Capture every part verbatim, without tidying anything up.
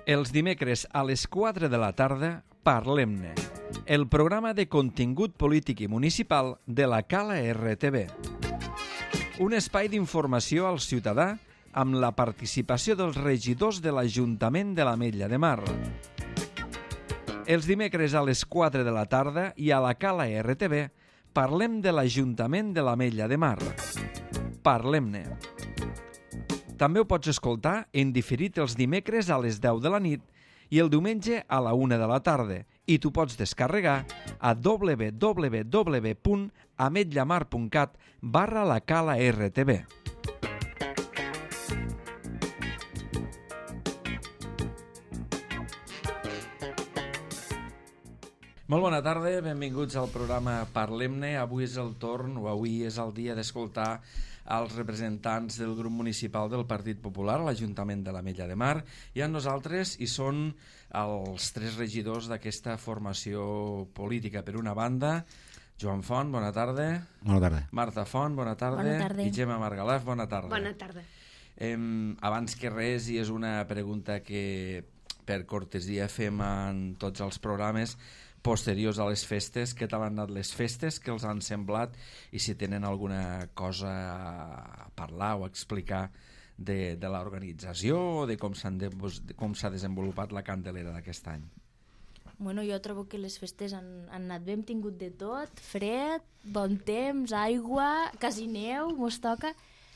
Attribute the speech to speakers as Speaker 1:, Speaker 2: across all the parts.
Speaker 1: Els dimecres a les quatre de la tarda, Parlem-ne, el programa de contingut polític i municipal de la Cala R T V. Un espai d'informació al ciutadà amb la participació dels regidors de l'Ajuntament de l'Ametlla de Mar. Els dimecres a les quatre de la tarda i a la Cala R T V parlem de l'Ajuntament de l'Ametlla de Mar. Parlem-ne. També ho pots escoltar en diferit els dimecres a les deu de la nit i el diumenge a la una de la tarda i t'ho pots descarregar a w w w punt ametllamar punt cat barra la Cala R T V. Molt bona tarda, benvinguts al programa Parlem-ne. Avui és el torn, o avui és el dia d'escoltar els representants del grup municipal del Partit Popular a l'Ajuntament de l'Ametlla de Mar, i amb nosaltres hi són els tres regidors d'aquesta formació política. Per una banda, Joan Font, bona tarda.
Speaker 2: Bona tarda.
Speaker 1: Marta Font, bona tarda.
Speaker 3: Bona tarda.
Speaker 1: I Gemma Margalef, bona tarda.
Speaker 3: Bona tarda.
Speaker 1: Eh, abans que res, i és una pregunta que per cortesia fem en tots els programes posteriors a les festes, què tal han anat les festes, què els han semblat i si tenen alguna cosa a parlar o a explicar de, de l'organització o de com s'ha de, com s'ha desenvolupat la Candelera d'aquest any.
Speaker 3: Bueno, jo trobo que les festes han, han anat bé, hem tingut de tot, fred, bon temps, aigua, quasi neu, mos toca.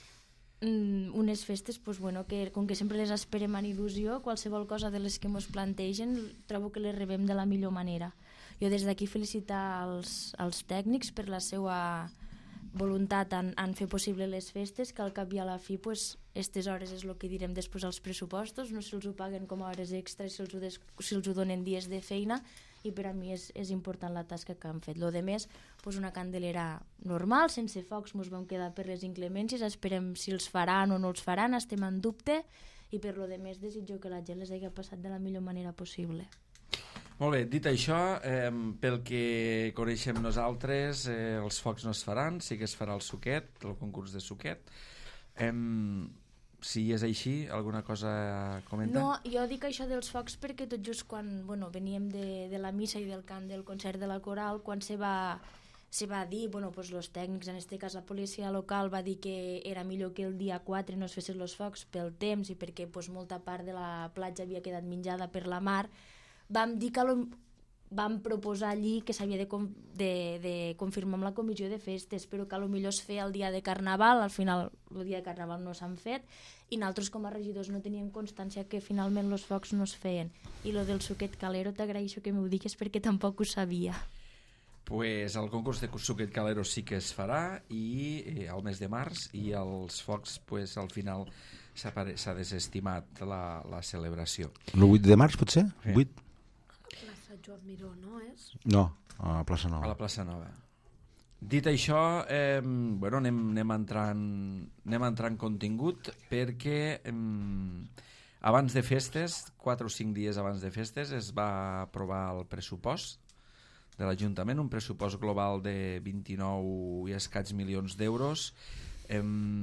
Speaker 3: Mm, unes festes, pues, bueno, que com que sempre les esperem amb il·lusió, qualsevol cosa de les que mos plantegen, trobo que les rebem de la millor manera. Jo des d'aquí felicitar els, els tècnics per la seva voluntat en, en fer possible les festes, que al cap i a la fi, pues, aquestes hores és el que direm després als pressupostos, no si els ho paguen com a hores extres, si els ho, des, si els ho donen dies de feina, i per a mi és, és important la tasca que han fet. Lo de més, pues, una candelera normal, sense focs, ens vam quedar per les inclemències, esperem si els faran o no els faran, estem en dubte, i per lo de més desitjo que la gent les hagi passat de la millor manera possible.
Speaker 1: Molt bé, dit això, eh, pel que coneixem nosaltres, eh, els focs no es faran, sí que es farà el suquet, el concurs de suquet. Eh, si és així, alguna cosa a comentar?
Speaker 3: No, jo dic això dels focs perquè tot just quan bueno, veníem de, de la missa i del cant del concert de la coral, quan se va, se va dir, bueno, pues los tècnics, en aquest cas la policia local, va dir que era millor que el dia quatre no es fessin els focs pel temps i perquè pues, molta part de la platja havia quedat menjada per la mar. Vam dir que lo, vam proposar allí que s'havia de, de, de confirmar amb la comissió de festes, però que a lo millor es feia el dia de Carnaval, al final el dia de Carnaval no s'han fet, i nosaltres com a regidors no teníem constància que finalment els focs no es feien. I lo del suquet calero t'agraeixo que m'ho digues perquè tampoc ho sabia.
Speaker 1: Pues el concurs de suquet calero sí que es farà i eh, al mes de març, i els focs pues, al final s'ha desestimat la, la celebració.
Speaker 2: El vuit de març pot ser?
Speaker 1: Sí.
Speaker 2: vuit?
Speaker 4: Plaça Joan Miró, no és?
Speaker 2: No, a la plaça Nova.
Speaker 1: A la plaça Nova. Dit això, eh, bueno, anem, anem, a entrar en, anem a entrar en contingut perquè eh, abans de festes, quatre o cinc dies abans de festes, es va aprovar el pressupost de l'Ajuntament, un pressupost global de vint-i-nou i escaig milions d'euros, eh,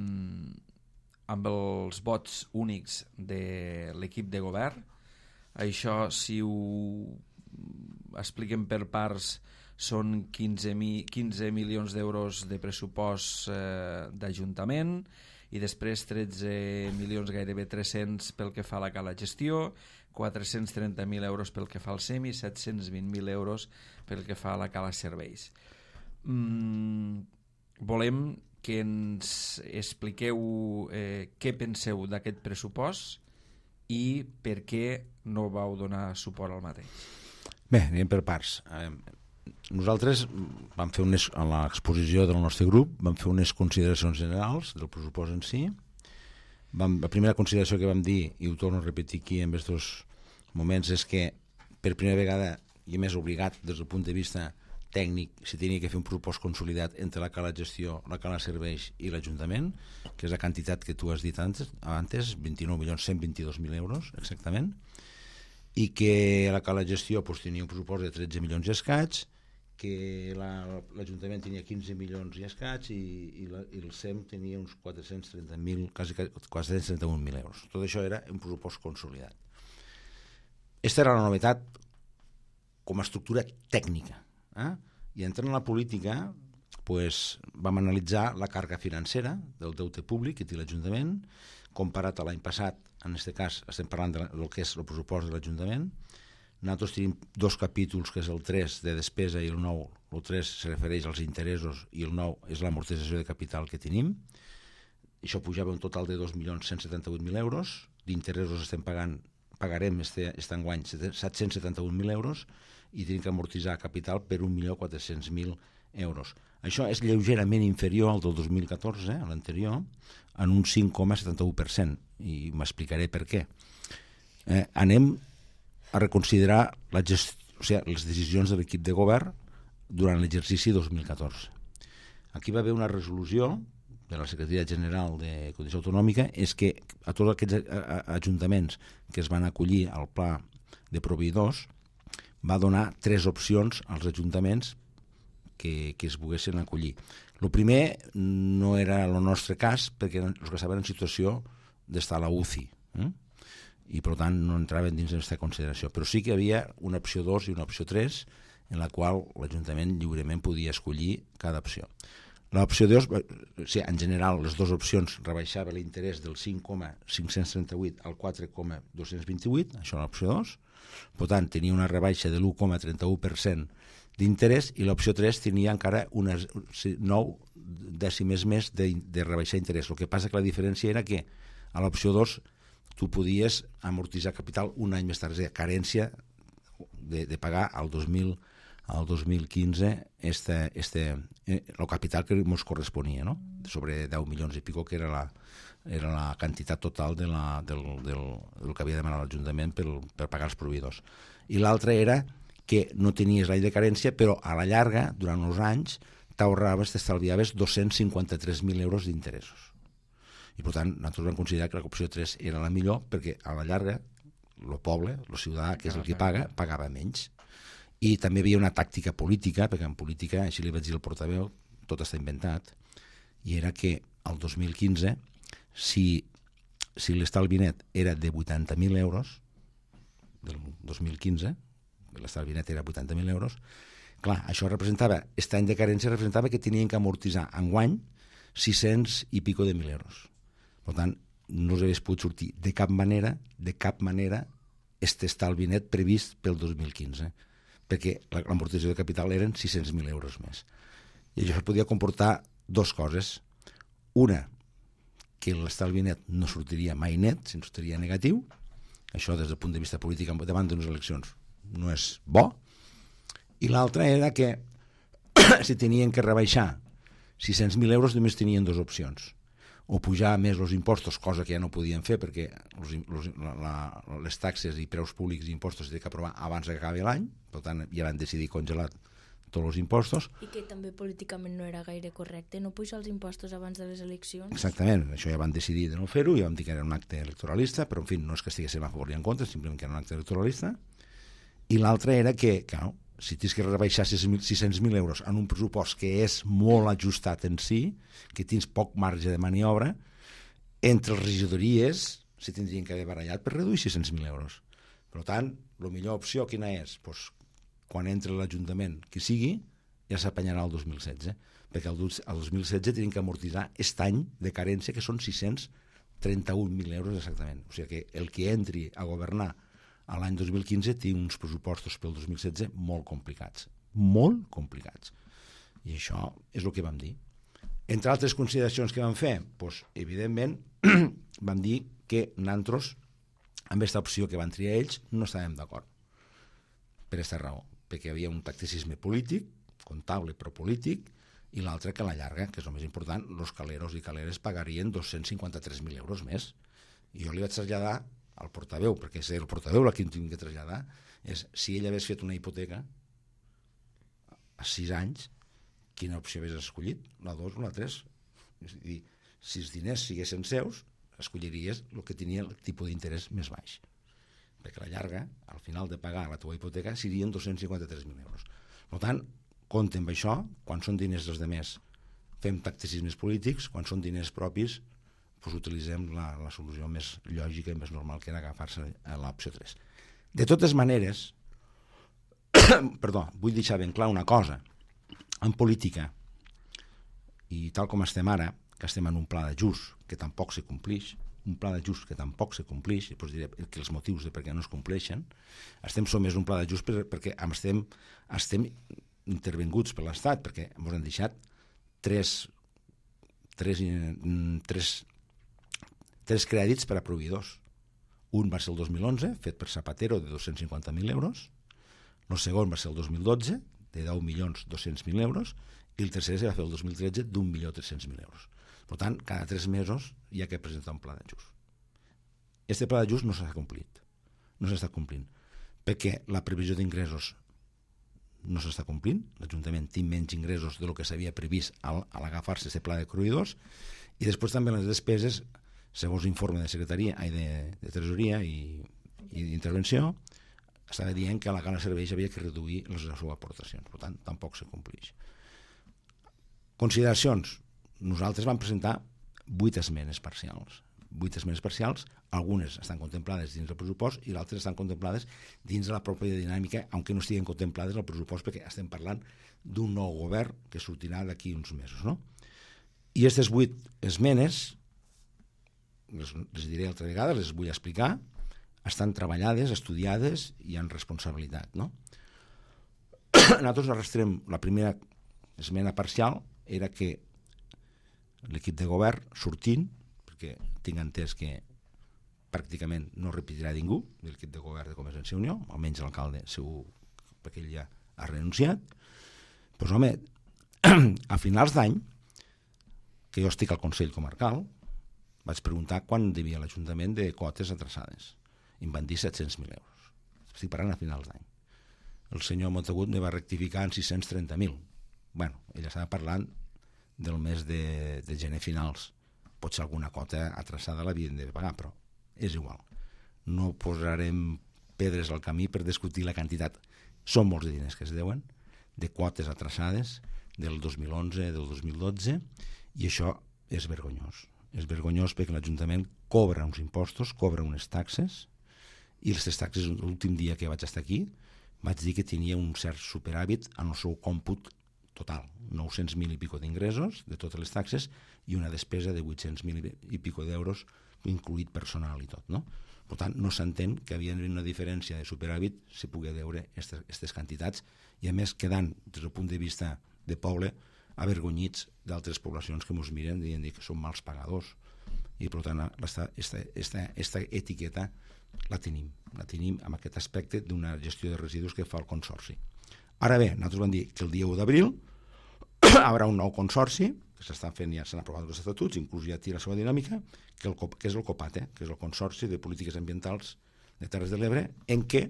Speaker 1: amb els vots únics de l'equip de govern. Això, si ho expliquem per parts, són quinze, mi, quinze milions d'euros de pressupost eh, d'Ajuntament i després tretze milions, gairebé tres-cents pel que fa a la cala gestió, quatre-cents trenta mil euros pel que fa al SEMI, set-cents vint mil euros pel que fa a la cala serveis. Mm, volem que ens expliqueu eh, què penseu d'aquest pressupost i per què no vau donar suport al mateix.
Speaker 2: Bé, anem per parts. Eh, nosaltres vam fer unes, a l'exposició del nostre grup vam fer unes consideracions generals del pressupost en si. Vam, la primera consideració que vam dir, i ho torno a repetir aquí en aquests moments, és que per primera vegada, i més obligat des del punt de vista tècnic, si tenia que fer un pressupost consolidat entre la cala gestió, la cala serveis i l'Ajuntament, que és la quantitat que tu has dit antes, antes vint-i-nou milions cent vint-i-dos mil euros exactament, i que la cala gestió pues, tenia un pressupost de tretze milions i escaig, que l'Ajuntament la, tenia quinze milions i escaig i, i, la, i el SEM tenia uns quatre-cents trenta mil, quasi quatre-cents trenta-un mil euros. Tot això era un pressupost consolidat. Aquesta era la novetat com a estructura tècnica. Eh? I entrant en la política, pues, vam analitzar la càrrega financera del deute públic que té l'Ajuntament, comparat a l'any passat. En aquest cas estem parlant del que és el pressupost de l'Ajuntament. Nosaltres tenim dos capítols, que és el tres de despesa i el nou. El tres se refereix als interessos i el nou és l'amortització de capital que tenim. Això pujava un total de dos milions cent setanta-vuit mil euros. D'interessos estem pagant, pagarem este, este enguany set-cents setanta-un mil euros i tenim que amortitzar capital per un milió quatre-cents mil euros. Això és lleugerament inferior al del dos mil catorze, a l'anterior, en un cinc coma setanta-u per cent, i m'explicaré per què. Eh, anem a reconsiderar la gest... o sigui, les decisions de l'equip de govern durant l'exercici dos mil catorze. Aquí va haver una resolució de la Secretaria General de Condició Autonòmica, és que a tots aquests ajuntaments que es van acollir al pla de proveïdors va donar tres opcions als ajuntaments que, que es volguessin acollir. El primer no era el nostre cas, perquè els que estaven en situació d'estar a la U C I, eh? i per tant no entraven dins d'aquesta consideració. Però sí que hi havia una opció dos i una opció tres, en la qual l'Ajuntament lliurement podia escollir cada opció. L'opció dos, o sigui, en general, les dues opcions rebaixava l'interès del cinc coma cinc-cents trenta-vuit al quatre coma dos-cents vint-i-vuit, això era l'opció dos, per tant, tenia una rebaixa de l'u coma trenta-u per cent d'interès, i l'opció tres tenia encara unes nou dècimes més de, de rebaixar interès. El que passa que la diferència era que a l'opció dos tu podies amortitzar capital un any més tard, és a dir, carència de, de pagar al dos mil al dos mil quinze este, este, eh, el capital que ens corresponia, no? Sobre deu milions i pico, que era la, era la quantitat total de la, del, del, del que havia demanat l'Ajuntament per, per pagar els proveïdors. I l'altre era que no tenies l'any de carència, però a la llarga, durant els anys, t'ahorraves, t'estalviaves dos-cents cinquanta-tres mil euros d'interessos. I per tant, nosaltres vam considerar que l'opció tres era la millor, perquè a la llarga, el poble, el ciutadà, que és el que paga, pagava menys. I també hi havia una tàctica política, perquè en política, així li vaig dir al portaveu, tot està inventat, i era que el dos mil quinze, si, si l'estalvi net era de vuitanta mil euros, del dos mil quinze, l'estalvi net era vuitanta mil euros, clar, això representava, aquest any de carència representava que tenien que amortitzar enguany sis-cents i pico de mil euros. Per tant, no us hagués pogut sortir de cap manera, de cap manera, aquest estalvi net previst pel dos mil quinze, perquè l'amortització de capital eren sis-cents mil euros més. I això podia comportar dues coses. Una, que l'estalvi net no sortiria mai net, sinó sortiria negatiu. Això, des del punt de vista polític, davant d'unes eleccions, no és bo. I l'altra era que si tenien que rebaixar sis-cents mil euros, només tenien dues opcions. O pujar més els impostos, cosa que ja no podien fer perquè los, los, la, les taxes i preus públics i impostos s'han d'aprovar abans que acabi l'any, per tant ja van decidir congelar tots els impostos.
Speaker 3: I que també políticament no era gaire correcte, no pujar els impostos abans de les eleccions.
Speaker 2: Exactament, això ja van decidir de no fer-ho, ja vam dir que era un acte electoralista, però en fi, no és que estiguéssim a favor i en contra, simplement que era un acte electoralista. I l'altre era que, clar, si tens que rebaixar sis-cents mil euros en un pressupost que és molt ajustat en si, que tens poc marge de maniobra, entre les regidories se tindrien que haver barallat per reduir sis-cents mil euros. Per tant, la millor opció quina és? Pues, quan entra l'Ajuntament que sigui, ja s'apanyarà el dos mil setze, perquè el dos mil setze tenen que amortitzar aquest any de carència, que són sis-cents trenta-un mil euros exactament. O sigui que el que entri a governar a l'any dos mil quinze té uns pressupostos pel dos mil setze molt complicats, molt complicats. I això és el que vam dir. Entre altres consideracions que vam fer, doncs, evidentment, vam dir que nosaltres, amb aquesta opció que van triar ells, no estàvem d'acord. Per aquesta raó, perquè hi havia un tacticisme polític, comptable però polític, i l'altre que a la llarga, que és el més important, els caleros i caleres pagarien dos-cents cinquanta-tres mil euros més. I jo li vaig traslladar al portaveu, perquè és el portaveu el que hem de traslladar, és si ell hagués fet una hipoteca a sis anys, quina opció hagués escollit? La dos o la tres? És a dir, si els diners siguessin seus, escolliries el que tenia el tipus d'interès més baix. Perquè a la llarga, al final de pagar la teva hipoteca, serien dos-cents cinquanta-tres mil euros. Per tant, compte amb això, quan són diners dels demés, fem tacticismes polítics, quan són diners propis, doncs utilitzem la, la solució més lògica i més normal, que era agafar-se a l'opció tres. De totes maneres, perdó, vull deixar ben clar una cosa. En política, i tal com estem ara, que estem en un pla d'ajust que tampoc se complix, un pla d'ajust que tampoc se complix, i doncs diré que els motius de per què no es compleixen, estem somés un pla d'ajust per, perquè estem, estem intervenguts per l'Estat, perquè ens han deixat tres, tres, tres, tres crèdits per a proveïdors. Un va ser el dos mil onze, fet per Zapatero, de dos-cents cinquanta mil euros, el segon va ser el dos mil dotze, de deu milions dos-cents mil euros, i el tercer se va fer el dos mil tretze d'un milió tres-cents mil euros. Per tant, cada tres mesos hi ha que presentar un pla d'ajust. Este pla d'ajust no s'ha complit, no s'està complint, perquè la previsió d'ingressos no s'està complint, l'Ajuntament té menys ingressos del que s'havia previst al, a l'agafar-se aquest pla de cruïdors, i després també les despeses, segons informe de secretaria, ai, de, de tresoria i, i d'intervenció, estava dient que a la Cala Serveis havia que reduir les seves aportacions, per tant, tampoc se complix. Consideracions. Nosaltres vam presentar vuit esmenes parcials. Vuit esmenes parcials, algunes estan contemplades dins del pressupost i altres estan contemplades dins de la pròpia dinàmica, aunque no estiguen contemplades al pressupost, perquè estem parlant d'un nou govern que sortirà d'aquí uns mesos, no? I aquestes vuit esmenes, les, les diré altra vegada, les vull explicar, estan treballades, estudiades i en responsabilitat, no? Nosaltres arrastrem la primera esmena parcial, era que l'equip de govern sortint, perquè tinc entès que pràcticament no repetirà ningú de l'equip de govern de Convergència i Unió, almenys l'alcalde segur, perquè ell ja ha renunciat, doncs home, a finals d'any, que jo estic al Consell Comarcal, vaig preguntar quan devia l'Ajuntament de quotes atrasades. I em van dir set-cents mil euros. Estic parlant a finals d'any. El senyor Montagut me va rectificar en sis-cents trenta mil. Bueno, ell estava parlant del mes de, de gener finals. Potser alguna quota atrasada l'havien de pagar, però és igual. No posarem pedres al camí per discutir la quantitat. Són molts de diners que es deuen, de quotes atrasades del dos mil onze, del dos mil dotze, i això és vergonyós. És vergonyós perquè l'Ajuntament cobra uns impostos, cobra unes taxes, i les taxes, l'últim dia que vaig estar aquí, vaig dir que tenia un cert superàvit en el seu còmput total, nou-cents mil i pico d'ingressos de totes les taxes i una despesa de vuit-cents mil i pico d'euros, incluït personal i tot, no? Per tant, no s'entén que havia una diferència de superàvit se pugui veure aquestes quantitats i a més quedant, des del punt de vista de poble, avergonyits d'altres poblacions que ens miren dient que són mals pagadors i per tant esta, esta, esta, esta etiqueta la tenim, la tenim amb aquest aspecte d'una gestió de residus que fa el Consorci. Ara bé, nosaltres vam dir que el dia u d'abril hi haurà un nou consorci, que s'estan fent, ja s'han aprovat els estatuts, inclús ja té la seva dinàmica, que, el, que és el COPATE, que és el Consorci de Polítiques Ambientals de Terres de l'Ebre, en què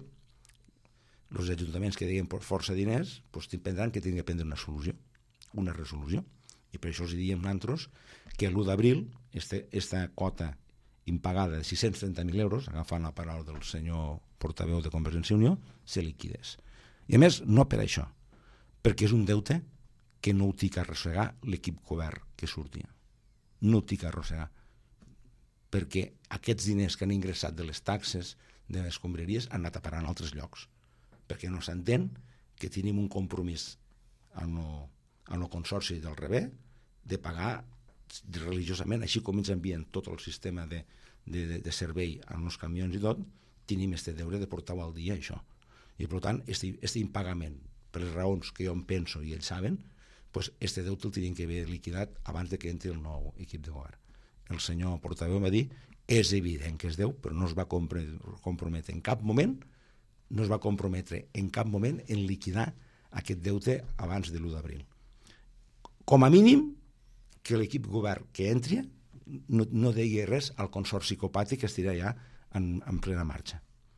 Speaker 2: els ajuntaments que deien força diners doncs prendran que tenen que prendre una solució, una resolució. I per això els diem nosaltres que l'u d'abril aquesta quota impagada de sis-cents trenta mil euros, agafant la paraula del senyor portaveu de Convergència i Unió, se liquidés. I a més, no per això, perquè és un deute que no ho té que arrossegar l'equip govern que sortia. No ho té que arrossegar. Perquè aquests diners que han ingressat de les taxes de les escombraries han anat a parar en altres llocs. Perquè no s'entén que tenim un compromís en el consorci del Rebé de pagar religiosament, així com ens envien tot el sistema de, de, de, de servei en els camions i tot, tenim este deure de portar-ho al dia, això. I per tant, este, este impagament, per les raons que jo em penso i ells saben, pues este deute el tenien que haver liquidat abans de que entri el nou equip de govern. El senyor portaveu va dir, és evident que es deu, però no es va comprometre en cap moment, no es va comprometre en cap moment en liquidar aquest deute abans de l'u d'abril. Com a mínim, que l'equip govern que entri no, no deia res al consorci COPATE que estirà ja en, en plena marxa.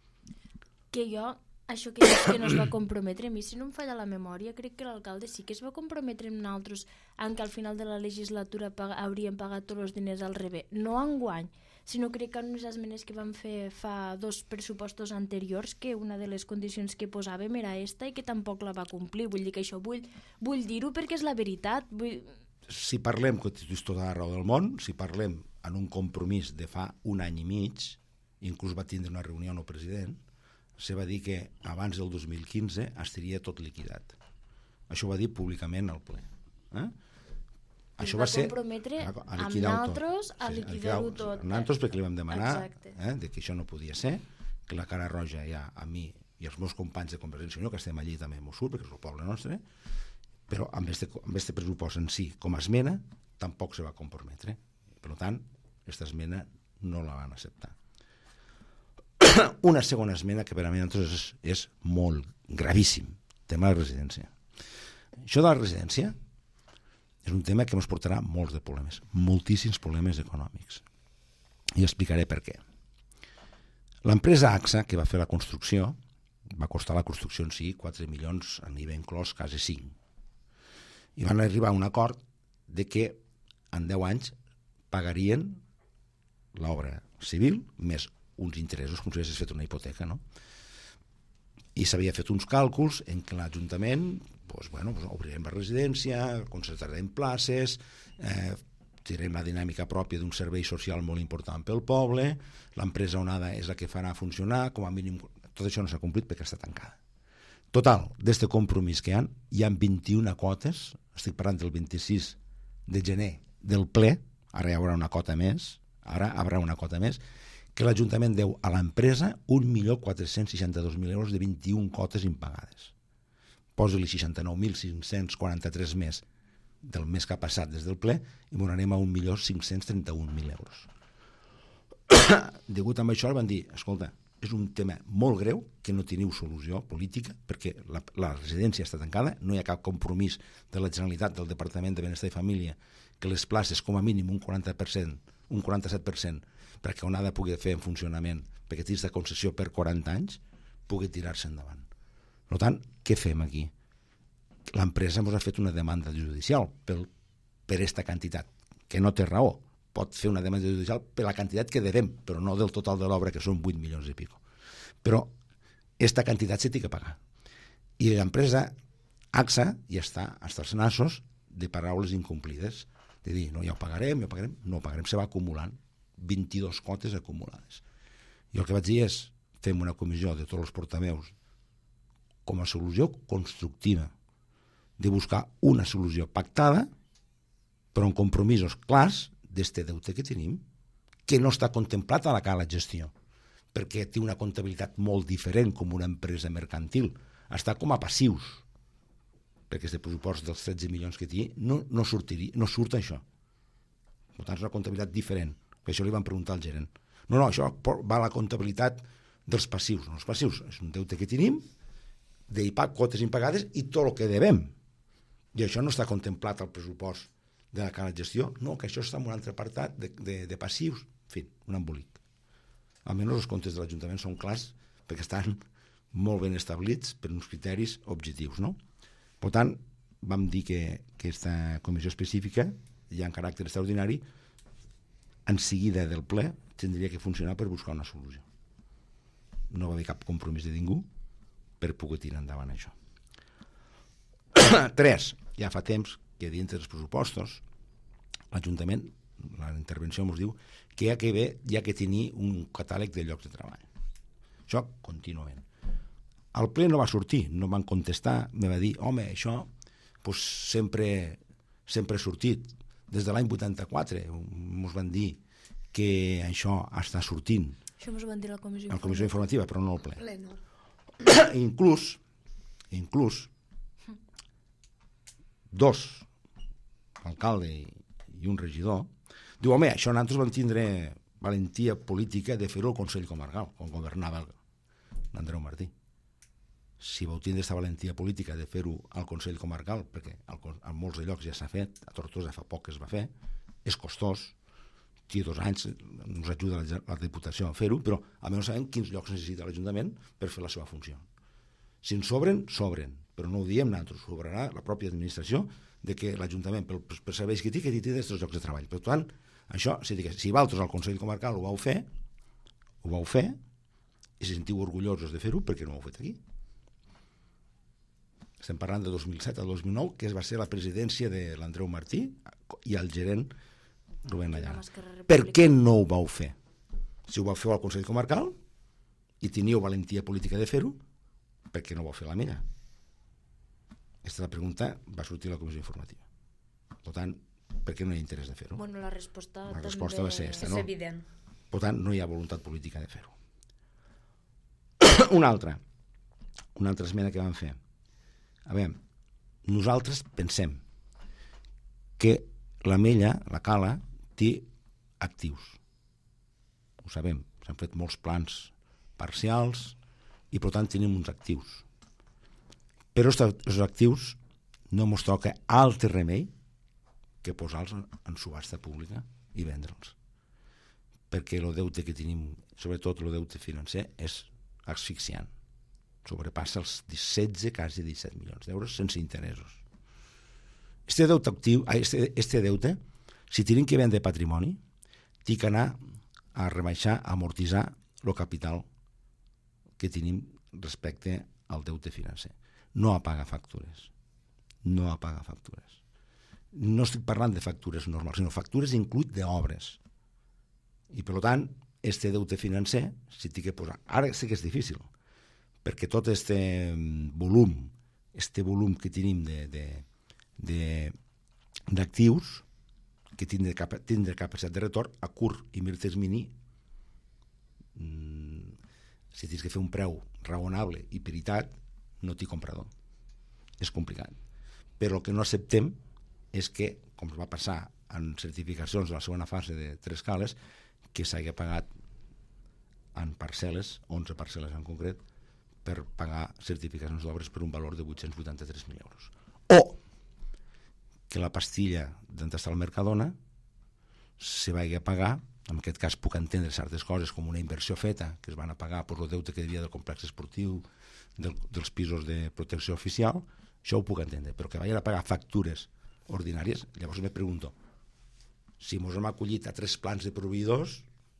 Speaker 3: Que jo, això que dius que no es va comprometre, a mi si no em falla la memòria, crec que l'alcalde sí que es va comprometre amb nosaltres en que al final de la legislatura pag hauríem pagat tots els diners al Rebé. No enguany, sinó crec que en unes esmenes que vam fer fa dos pressupostos anteriors, que una de les condicions que posàvem era esta i que tampoc la va complir. Vull dir que això vull, vull dir-ho perquè és la veritat. Vull...
Speaker 2: Si parlem, que tens tota la raó del món, si parlem en un compromís de fa un any i mig, inclús va tindre una reunió amb el president, se va dir que abans del dos mil quinze estaria tot liquidat. Això ho va dir públicament al ple. Eh?
Speaker 3: Això va ser comprometre a, a amb nosaltres a sí, liquidar-ho tot.
Speaker 2: A nosaltres perquè li vam demanar eh, de que això no podia ser, que la cara roja ja a mi i els meus companys de Convergència i Unió, que estem allí també m'ho surt, perquè és el poble nostre, però amb este, amb este pressupost en si, com a esmena, tampoc se va comprometre. Per tant, aquesta esmena no la van acceptar. Una segona esmena que per a mi és, és molt gravíssim, tema de la residència. Això de la residència és un tema que ens portarà molts de problemes, moltíssims problemes econòmics. I explicaré per què. L'empresa A X A, que va fer la construcció, va costar la construcció en si quatre milions, a nivell inclòs quasi cinc. I van arribar a un acord de que en deu anys pagarien l'obra civil més uns interessos, com si hagués fet una hipoteca, no? I s'havia fet uns càlculs en què l'Ajuntament pues, bueno, pues, obrirem la residència, concertarem places, eh, tirem la dinàmica pròpia d'un servei social molt important pel poble, l'empresa Onada és la que farà funcionar, com a mínim tot això no s'ha complit perquè està tancada. Total, d'este compromís que hi ha, hi ha vint-i-una quotes, estic parlant del vint-i-sis de gener del ple, ara hi haurà una quota més, ara hi haurà una quota més, que l'Ajuntament deu a l'empresa un milió quatre-cents seixanta-dos mil euros de vint-i-una quotes impagades. Posa-li seixanta-nou mil cinc-cents quaranta-tres més del mes que ha passat des del ple i m'ho a un milió cinc-cents trenta-un mil euros. Degut a això van dir, escolta, és un tema molt greu que no teniu solució política perquè la, la residència està tancada, no hi ha cap compromís de la Generalitat, del Departament de Benestar i Família, que les places com a mínim un quaranta per cent, un quaranta-set per cent perquè Onada pugui fer en funcionament, perquè tens de concessió per quaranta anys, pugui tirar-se endavant. Per tant, què fem aquí? L'empresa ens ha fet una demanda judicial per, per aquesta quantitat, que no té raó. Pot fer una demanda judicial per la quantitat que devem, però no del total de l'obra, que són vuit milions i pico. Però aquesta quantitat se té que pagar. I l'empresa A X A ja està hasta els nassos de paraules incomplides, de dir, no, ja ho pagarem, ja ho pagarem, no ho pagarem, se va acumulant, vint-i-dues quotes acumulades. I el que vaig dir és, fem una comissió de tots els portaveus com a solució constructiva, de buscar una solució pactada, però amb compromisos clars d'este deute que tenim, que no està contemplat a la cala gestió, perquè té una comptabilitat molt diferent com una empresa mercantil, està com a passius, perquè aquest pressupost dels tretze milions que té no, no, sortiria, no surt això. Per tant, és una comptabilitat diferent. Per això li van preguntar al gerent. No, no, això va a la comptabilitat dels passius. No, els passius és un deute que tenim, d'I P A C, quotes impagades i tot el que devem. I això no està contemplat al pressupost de la cala gestió, no, que això està en un altre apartat de, de, de passius. En fi, un embolic. Almenys els comptes de l'Ajuntament són clars perquè estan molt ben establits per uns criteris objectius, no? Per tant, vam dir que, que aquesta comissió específica, ja en caràcter extraordinari, en seguida del ple, tindria que funcionar per buscar una solució. No va haver cap compromís de ningú per poder tirar endavant això. Tres, ja fa temps que dintre dels pressupostos l'Ajuntament, la intervenció ens diu que hi ha que, haver, hi ha que tenir un catàleg de llocs de treball. Això contínuament. Al ple no va sortir, no van contestar, me va dir, home, això pues, sempre, sempre ha sortit. Des de l'any vuitanta-quatre ens van dir que això està sortint.
Speaker 3: Això ens van dir a la comissió
Speaker 2: informativa. A la comissió informativa, però no al ple.
Speaker 4: ple no.
Speaker 2: Inclús, inclús, dos, l'alcalde i un regidor, diu, home, això nosaltres vam tindre valentia política de fer-ho al Consell Comarcal, quan governava l'Andreu Martí. Si vau tindre aquesta valentia política de fer-ho al Consell Comarcal, perquè en molts de llocs ja s'ha fet, a Tortosa fa poc que es va fer, és costós, té dos anys, ens ajuda la, la Diputació a fer-ho, però almenys sabem quins llocs necessita l'Ajuntament per fer la seva funció. Si en sobren, sobren, però no ho diem nosaltres, sobrarà la pròpia administració de que l'Ajuntament, per, per serveis que té, que té d'aquests llocs de treball. Per tant, això, si, si vosaltres al Consell Comarcal ho vau fer, ho vau fer, i se sentiu orgullosos de fer-ho, perquè no ho heu fet aquí. Estem parlant de dos mil set a dos mil nou, que va ser la presidència de l'Andreu Martí i el gerent Rubén Ayala. Per què no ho vau fer? Si ho vau fer al Consell Comarcal i teníeu valentia política de fer-ho, per què no vau fer la mella? Aquesta pregunta va sortir a la comissió informativa. Per tant, per què no hi ha interès de fer-ho?
Speaker 3: Bueno, la resposta
Speaker 2: La
Speaker 3: també...
Speaker 2: resposta va ser aquesta,
Speaker 4: És
Speaker 2: no?
Speaker 4: evident.
Speaker 2: Per tant, no hi ha voluntat política de fer-ho. Una altra, una altra esmena que vam fer. A veure, nosaltres pensem que la mella, la cala, té actius. Ho sabem, s'han fet molts plans parcials i per tant tenim uns actius. Però els actius no ens toca altre remei que posar-los en subhasta pública i vendre'ls. Perquè el deute que tenim, sobretot el deute financer, és asfixiant. Sobrepassa els setze, quasi disset milions d'euros sense interessos. Este deute actiu, este, este deute, si tenim que vendre patrimoni, té que anar a rebaixar, a amortitzar el capital que tenim respecte al deute financer. No a pagar factures. No a pagar factures. No estic parlant de factures normals, sinó factures incluït d'obres. I, per tant, este deute financer, si tinc que posar... Ara sí que és difícil, perquè tot este volum, este volum que tenim de, de, de, d'actius, que tindre, cap, tindre capacitat de retorn a curt i mig termini, si tens que fer un preu raonable i veritat, no t'hi comprador. És complicat. Però el que no acceptem és que, com va passar en certificacions de la segona fase de Tres Cales, que s'hagi pagat en parcel·les, onze parcel·les en concret, per pagar certificacions d'obres per un valor de vuit-cents vuitanta-tres mil euros. O que la pastilla d'entestar al Mercadona se vagi a pagar, en aquest cas puc entendre certes coses com una inversió feta, que es van a pagar per el deute que devia del complex esportiu, del, dels pisos de protecció oficial, això ho puc entendre, però que vagin a pagar factures ordinàries, llavors me pregunto, si ens hem acollit a tres plans de proveïdors,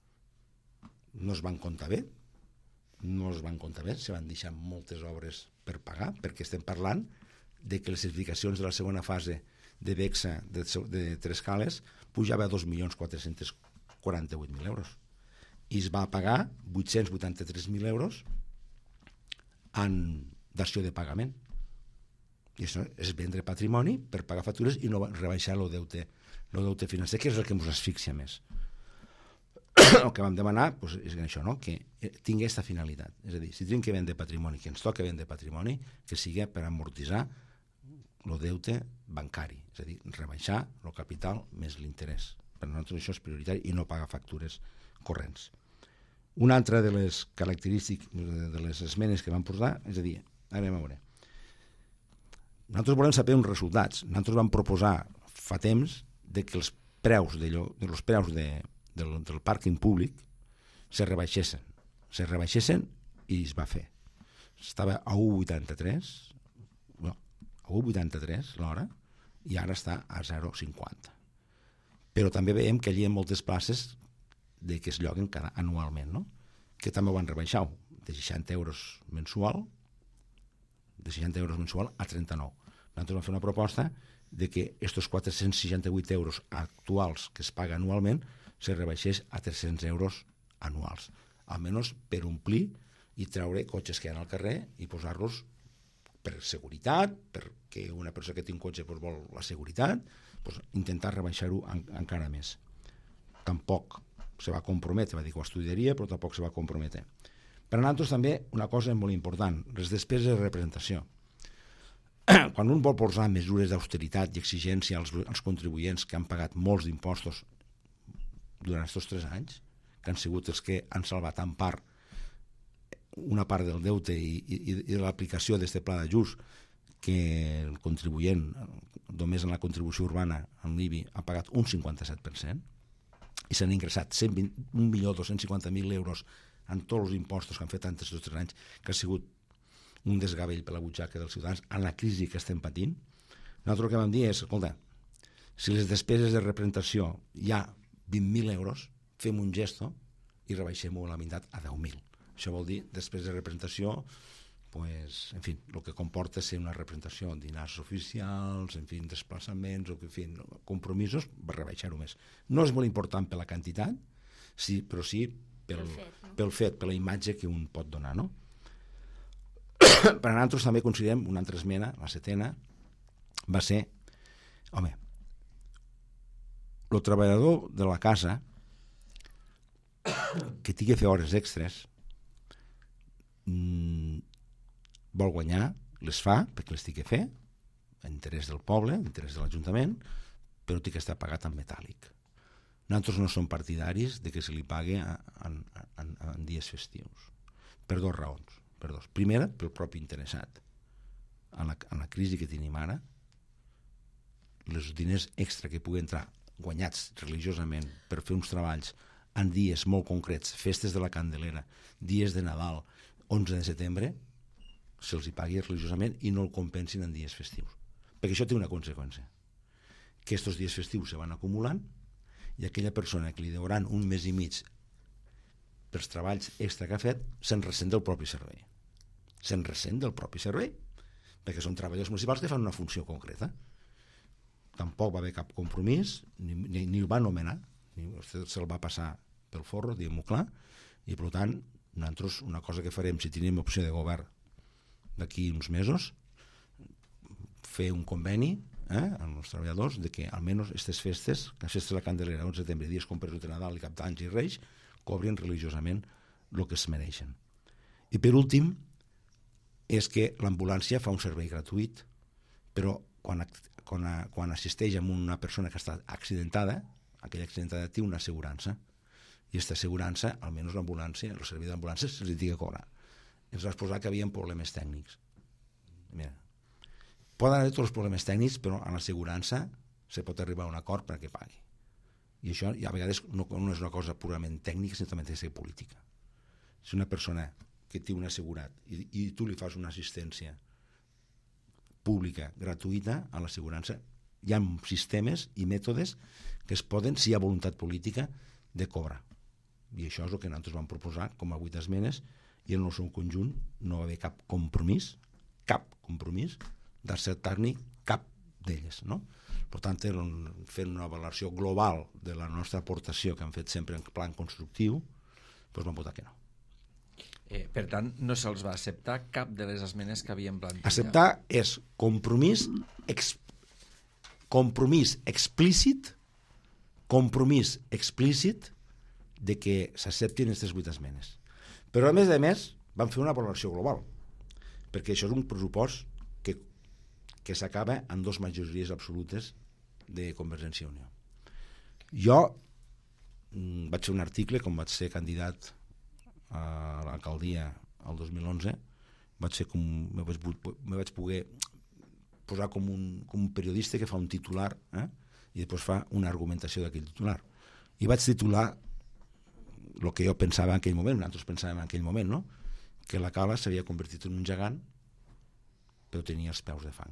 Speaker 2: no es van comptar bé? No es van comptar bé, se van deixar moltes obres per pagar, perquè estem parlant de que les certificacions de la segona fase de Bexa de, de Tres Cales pujava a dos milions quatre-cents quaranta-vuit mil euros i es va pagar vuit-cents vuitanta-tres mil euros en dació de pagament. I això és vendre patrimoni per pagar factures i no rebaixar el deute, el deute financer, que és el que ens asfixia més. El que vam demanar doncs, és això, no? Que tingui aquesta finalitat. És a dir, si tenim que vendre patrimoni, que ens toca vendre patrimoni, que sigui per amortitzar el deute bancari, és a dir, rebaixar el capital més l'interès. Per nosaltres això és prioritari i no pagar factures corrents. Una altra de les característiques de les esmenes que vam posar, és a dir, ara anem a veure. Nosaltres volem saber uns resultats. Nosaltres vam proposar fa temps de que els preus, de, de, els preus de, del, del pàrquing públic se rebaixessin. Se rebaixessin i es va fer. Estava a u coma vuitanta-tres, no, a u coma vuitanta-tres l'hora i ara està a zero coma cinquanta. Però també veiem que allí hi ha moltes places de que es lloguen cada, anualment, no? Que també ho van rebaixar de seixanta euros mensual de seixanta euros mensual a trenta-nou. Nosaltres vam fer una proposta de que aquests quatre-cents seixanta-vuit euros actuals que es paga anualment se rebaixés a tres-cents euros anuals, almenys per omplir i treure cotxes que hi ha al carrer i posar-los per seguretat, perquè una persona que té un cotxe doncs, vol la seguretat, doncs, intentar rebaixar-ho en, encara més. Tampoc se va comprometre, va dir que ho estudiaria, però tampoc se va comprometre. Per a nosaltres també una cosa molt important, les despeses de representació. Quan un vol posar mesures d'austeritat i exigència als, als contribuents que han pagat molts d'impostos durant aquests tres anys, que han sigut els que han salvat en part una part del deute i, i, i l'aplicació d'aquest pla d'ajust que el contribuent, només en la contribució urbana, en l'I B I, ha pagat un cinquanta-set per cent i s'han ingressat un milió dos-cents cinquanta mil euros en tots els impostos que han fet antes d'aquests tres anys, que ha sigut un desgavell per la butxaca dels ciutadans en la crisi que estem patint. Nosaltres el que vam dir és, escolta, si les despeses de representació hi ha vint mil euros, fem un gesto i rebaixem-ho a la meitat a deu mil. Això vol dir, després de representació, pues, en fi, el que comporta ser una representació en dinars oficials, en fi, desplaçaments, o que, en fi, compromisos, va rebaixar-ho més. No és molt important per la quantitat, sí, però sí pel,
Speaker 3: pel, fet, no?
Speaker 2: pel fet, per la imatge que un pot donar, no? Per a nosaltres també considerem una altra esmena, la setena, va ser, home, el treballador de la casa que tingui que fer hores extres mmm, vol guanyar, les fa perquè les tingui que fer, en interès del poble, en interès de l'Ajuntament, però té que estar pagat en metàl·lic. Nosaltres no som partidaris de que se li pagui en, en, en dies festius, per dues raons. Per dos. Primera, pel propi interessat. En la, en la crisi que tenim ara, els diners extra que pugui entrar guanyats religiosament per fer uns treballs en dies molt concrets, festes de la Candelera, dies de Nadal, onze de setembre, se'ls hi pagui religiosament i no el compensin en dies festius. Perquè això té una conseqüència. Que aquests dies festius se van acumulant i aquella persona que li deuran un mes i mig pels treballs extra que ha fet se'n ressent del propi servei. Se'n ressent del propi servei, perquè són treballadors municipals que fan una funció concreta. Tampoc va haver cap compromís, ni, ni, ni el va anomenar, ni se'l va passar pel forro, diguem-ho clar, i per tant, nosaltres una cosa que farem si tenim opció de govern d'aquí uns mesos, fer un conveni eh, amb els treballadors de que almenys aquestes festes, les festes de la Candelera, onze de setembre, dies com per de Nadal i Cap d'Anys i Reis, cobrin religiosament el que es mereixen. I per últim, és que l'ambulància fa un servei gratuït, però quan, quan, quan assisteix amb una persona que està accidentada, aquella accidentada té una assegurança, i aquesta assegurança, almenys l'ambulància, el servei d'ambulància, se'ls ha de cobrar. Ens va exposar que hi havia problemes tècnics. Mira, poden haver tots els problemes tècnics, però en l'assegurança se pot arribar a un acord perquè pagui. I això a vegades no, no és una cosa purament tècnica, sinó també té que ser política. Si una persona que té un assegurat i, i tu li fas una assistència pública, gratuïta, a l'assegurança, hi ha sistemes i mètodes que es poden, si hi ha voluntat política, de cobrar. I això és el que nosaltres vam proposar com a vuit esmenes, i en el seu conjunt no va haver cap compromís, cap compromís d'acceptar-ne cap d'elles, no? Per tant, fent una valoració global de la nostra aportació que han fet sempre en plan constructiu, doncs vam votar que no.
Speaker 1: Eh, per tant, no se'ls va acceptar cap de les esmenes que havien plantejat.
Speaker 2: Acceptar és compromís ex, compromís explícit compromís explícit de que s'acceptin aquestes vuit esmenes. Però a més a més vam fer una valoració global, perquè això és un pressupost que, que s'acaba amb dues majories absolutes de Convergència i Unió. Jo mm, vaig fer un article, com vaig ser candidat a l'alcaldia el dos mil onze, vaig ser com, me vaig, me vaig poder posar com un, com un periodista que fa un titular eh? i després fa una argumentació d'aquell titular. I vaig titular el que jo pensava en aquell moment, nosaltres pensàvem en aquell moment, no? Que la Cala s'havia convertit en un gegant, però tenia els peus de fang.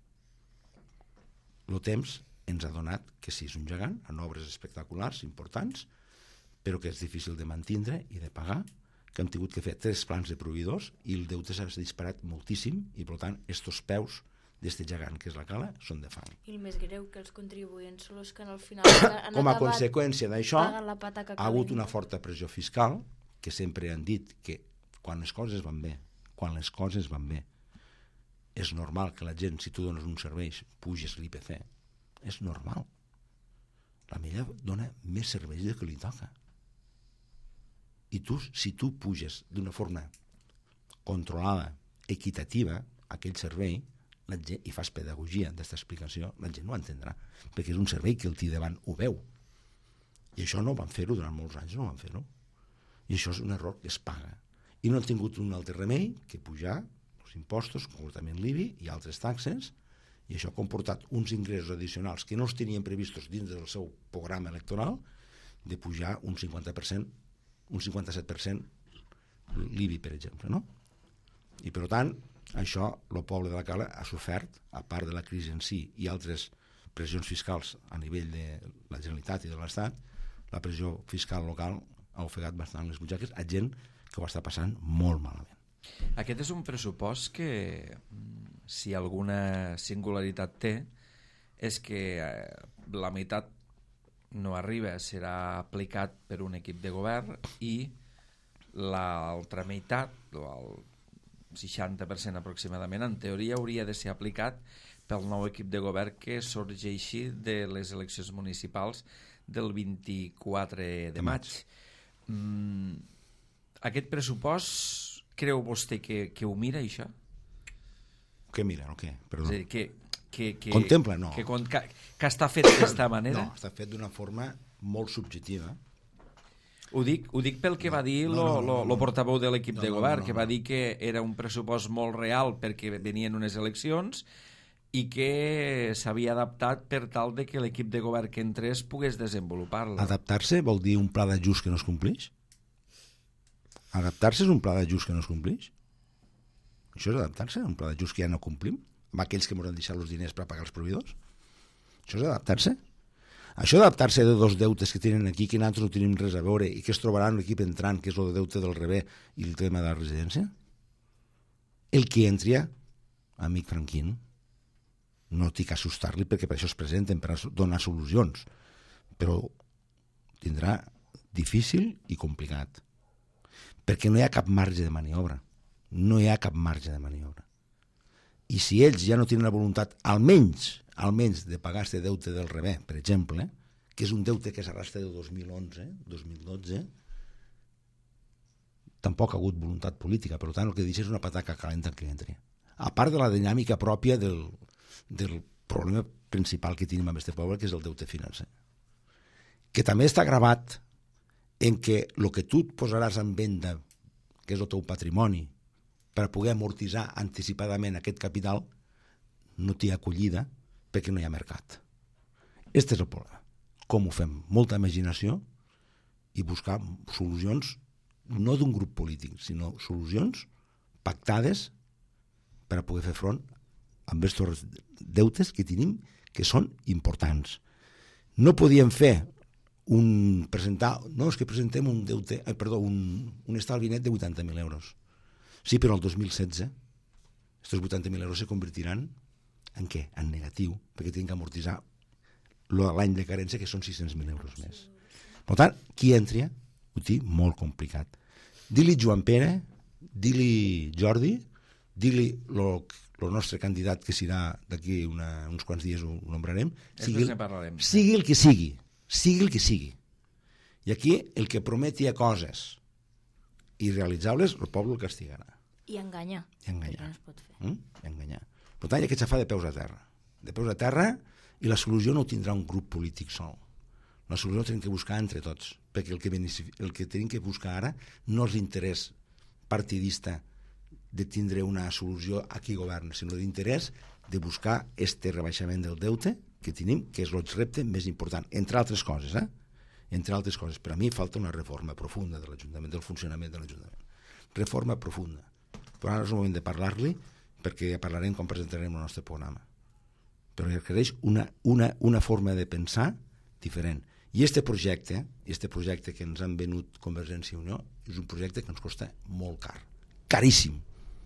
Speaker 2: El temps ens ha donat que sí, és un gegant, en obres espectaculars, importants, però que és difícil de mantindre i de pagar, que hem tingut que fer tres plans de proveïdors i el deute s'ha disparat moltíssim i, per tant, estos peus d'este gegant que és la Cala són de fang.
Speaker 3: I el més greu que els contribuents són els que al final han
Speaker 2: com a
Speaker 3: acabat
Speaker 2: conseqüència d'això
Speaker 3: pagant la pata que
Speaker 2: ha hagut
Speaker 3: calenta.
Speaker 2: una forta pressió fiscal que sempre han dit que quan les coses van bé, quan les coses van bé, és normal que la gent, si tu dones un servei, puges l'I P C. És normal. La Mella dona més serveis del que li toca. I tu, si tu puges d'una forma controlada, equitativa, aquell servei, la gent, i fas pedagogia d'aquesta explicació, la gent no ho entendrà, perquè és un servei que el tio davant ho veu. I això no van fer-ho durant molts anys, no van fer-ho. I això és un error que es paga. I no han tingut un altre remei que pujar els impostos, concretament l'I B I i altres taxes, i això ha comportat uns ingressos addicionals que no els tenien previstos dins del seu programa electoral de pujar un cinquanta per cent, un cinquanta-set per cent l'I B I, per exemple, no? I per tant, això el poble de la Cala ha sofert, a part de la crisi en si i altres pressions fiscals a nivell de la Generalitat i de l'Estat, la pressió fiscal local ha ofegat bastant les butxaques a gent que ho està passant molt malament.
Speaker 1: Aquest és un pressupost que, si alguna singularitat té, és que la meitat no arriba, serà aplicat per un equip de govern i l'altra meitat, o el seixanta per cent aproximadament, en teoria hauria de ser aplicat pel nou equip de govern que sorgeixi de les eleccions municipals del vint-i-quatre de maig. Mm, aquest pressupost, creu vostè que, que ho mira, això?
Speaker 2: Què mira, o què? Perdó.
Speaker 1: És a dir, que, que, que,
Speaker 2: Contempla, no.
Speaker 1: Que, que, que està fet d'aquesta manera?
Speaker 2: No, està fet d'una forma molt subjectiva.
Speaker 1: Ho dic, ho dic pel que
Speaker 2: no,
Speaker 1: va dir
Speaker 2: no,
Speaker 1: lo,
Speaker 2: no, no,
Speaker 1: lo, lo
Speaker 2: no,
Speaker 1: portaveu de l'equip
Speaker 2: no,
Speaker 1: de
Speaker 2: no,
Speaker 1: govern,
Speaker 2: no, no,
Speaker 1: que va
Speaker 2: no.
Speaker 1: dir que era un pressupost molt real perquè venien unes eleccions i que s'havia adaptat per tal de que l'equip de govern que entrés pogués desenvolupar-la.
Speaker 2: Adaptar-se vol dir un pla d'ajust que no es complix? Adaptar-se és un pla d'ajust que no es complix? Això és adaptar-se? Un pla d'ajust que ja no complim? Amb aquells que ens han deixat els diners per pagar els proveïdors? Això és adaptar-se? Això d'adaptar-se de dos deutes que tenen aquí, que nosaltres no tenim res a veure i que es trobaran l'equip entrant, que és el deute del rebé i el tema de la residència? El que entria, amic Franquín, no t'hi que assustar-li perquè per això es presenten, per donar solucions, però tindrà difícil i complicat, perquè no hi ha cap marge de maniobra, no hi ha cap marge de maniobra. I si ells ja no tenen la voluntat, almenys, almenys de pagar este deute del rebé, per exemple, que és un deute que s'arrastra de dos mil onze, dos mil dotze, tampoc ha hagut voluntat política, per tant el que dius és una pataca calenta que entri. A part de la dinàmica pròpia del, del problema principal que tenim amb aquest poble, que és el deute financer, que també està gravat en que el que tu et posaràs en venda, que és el teu patrimoni, per poder amortitzar anticipadament aquest capital, no té acollida perquè no hi ha mercat. Este és el problema. Com ho fem? Molta imaginació i buscar solucions no d'un grup polític, sinó solucions pactades per a poder fer front amb aquests deutes que tenim que són importants. No podíem fer un presentar, no, és que presentem un deute, eh, perdó, un, un estalvi net de vuitanta mil euros. Sí, però el dos mil setze aquests vuitanta mil euros se convertiran en què? En negatiu, perquè tenen que amortitzar l'any de carència, que són sis-cents mil euros més. Per tant, qui entri ho té molt complicat. Di-li Joan Pere, di-li Jordi, di-li el nostre candidat, que serà d'aquí uns quants dies ho nombrarem, sigui,
Speaker 1: parlarem,
Speaker 2: sigui el que sigui, sigui el que sigui. I aquí el que prometi a coses irrealitzables, el poble el castigarà.
Speaker 3: I enganyar.
Speaker 2: I enganyar.
Speaker 3: No es pot fer.
Speaker 2: Mm? I enganyar. Per tant, hi ha que xafar de peus a terra. De peus a terra, i la solució no tindrà un grup polític sol. La solució la tenim que buscar entre tots, perquè el que, el que tenim que buscar ara no és l'interès partidista de tindre una solució a qui governa, sinó l'interès de buscar este rebaixament del deute que tenim, que és el repte més important, entre altres coses, eh? Entre altres coses. Per a mi falta una reforma profunda de l'Ajuntament, del funcionament de l'Ajuntament. Reforma profunda. Però ara és el moment de parlar-li, perquè ja parlarem quan presentarem el nostre programa. Però requereix una, una, una forma de pensar diferent. I este projecte, este projecte que ens han venut Convergència i Unió, és un projecte que ens costa molt car. Caríssim.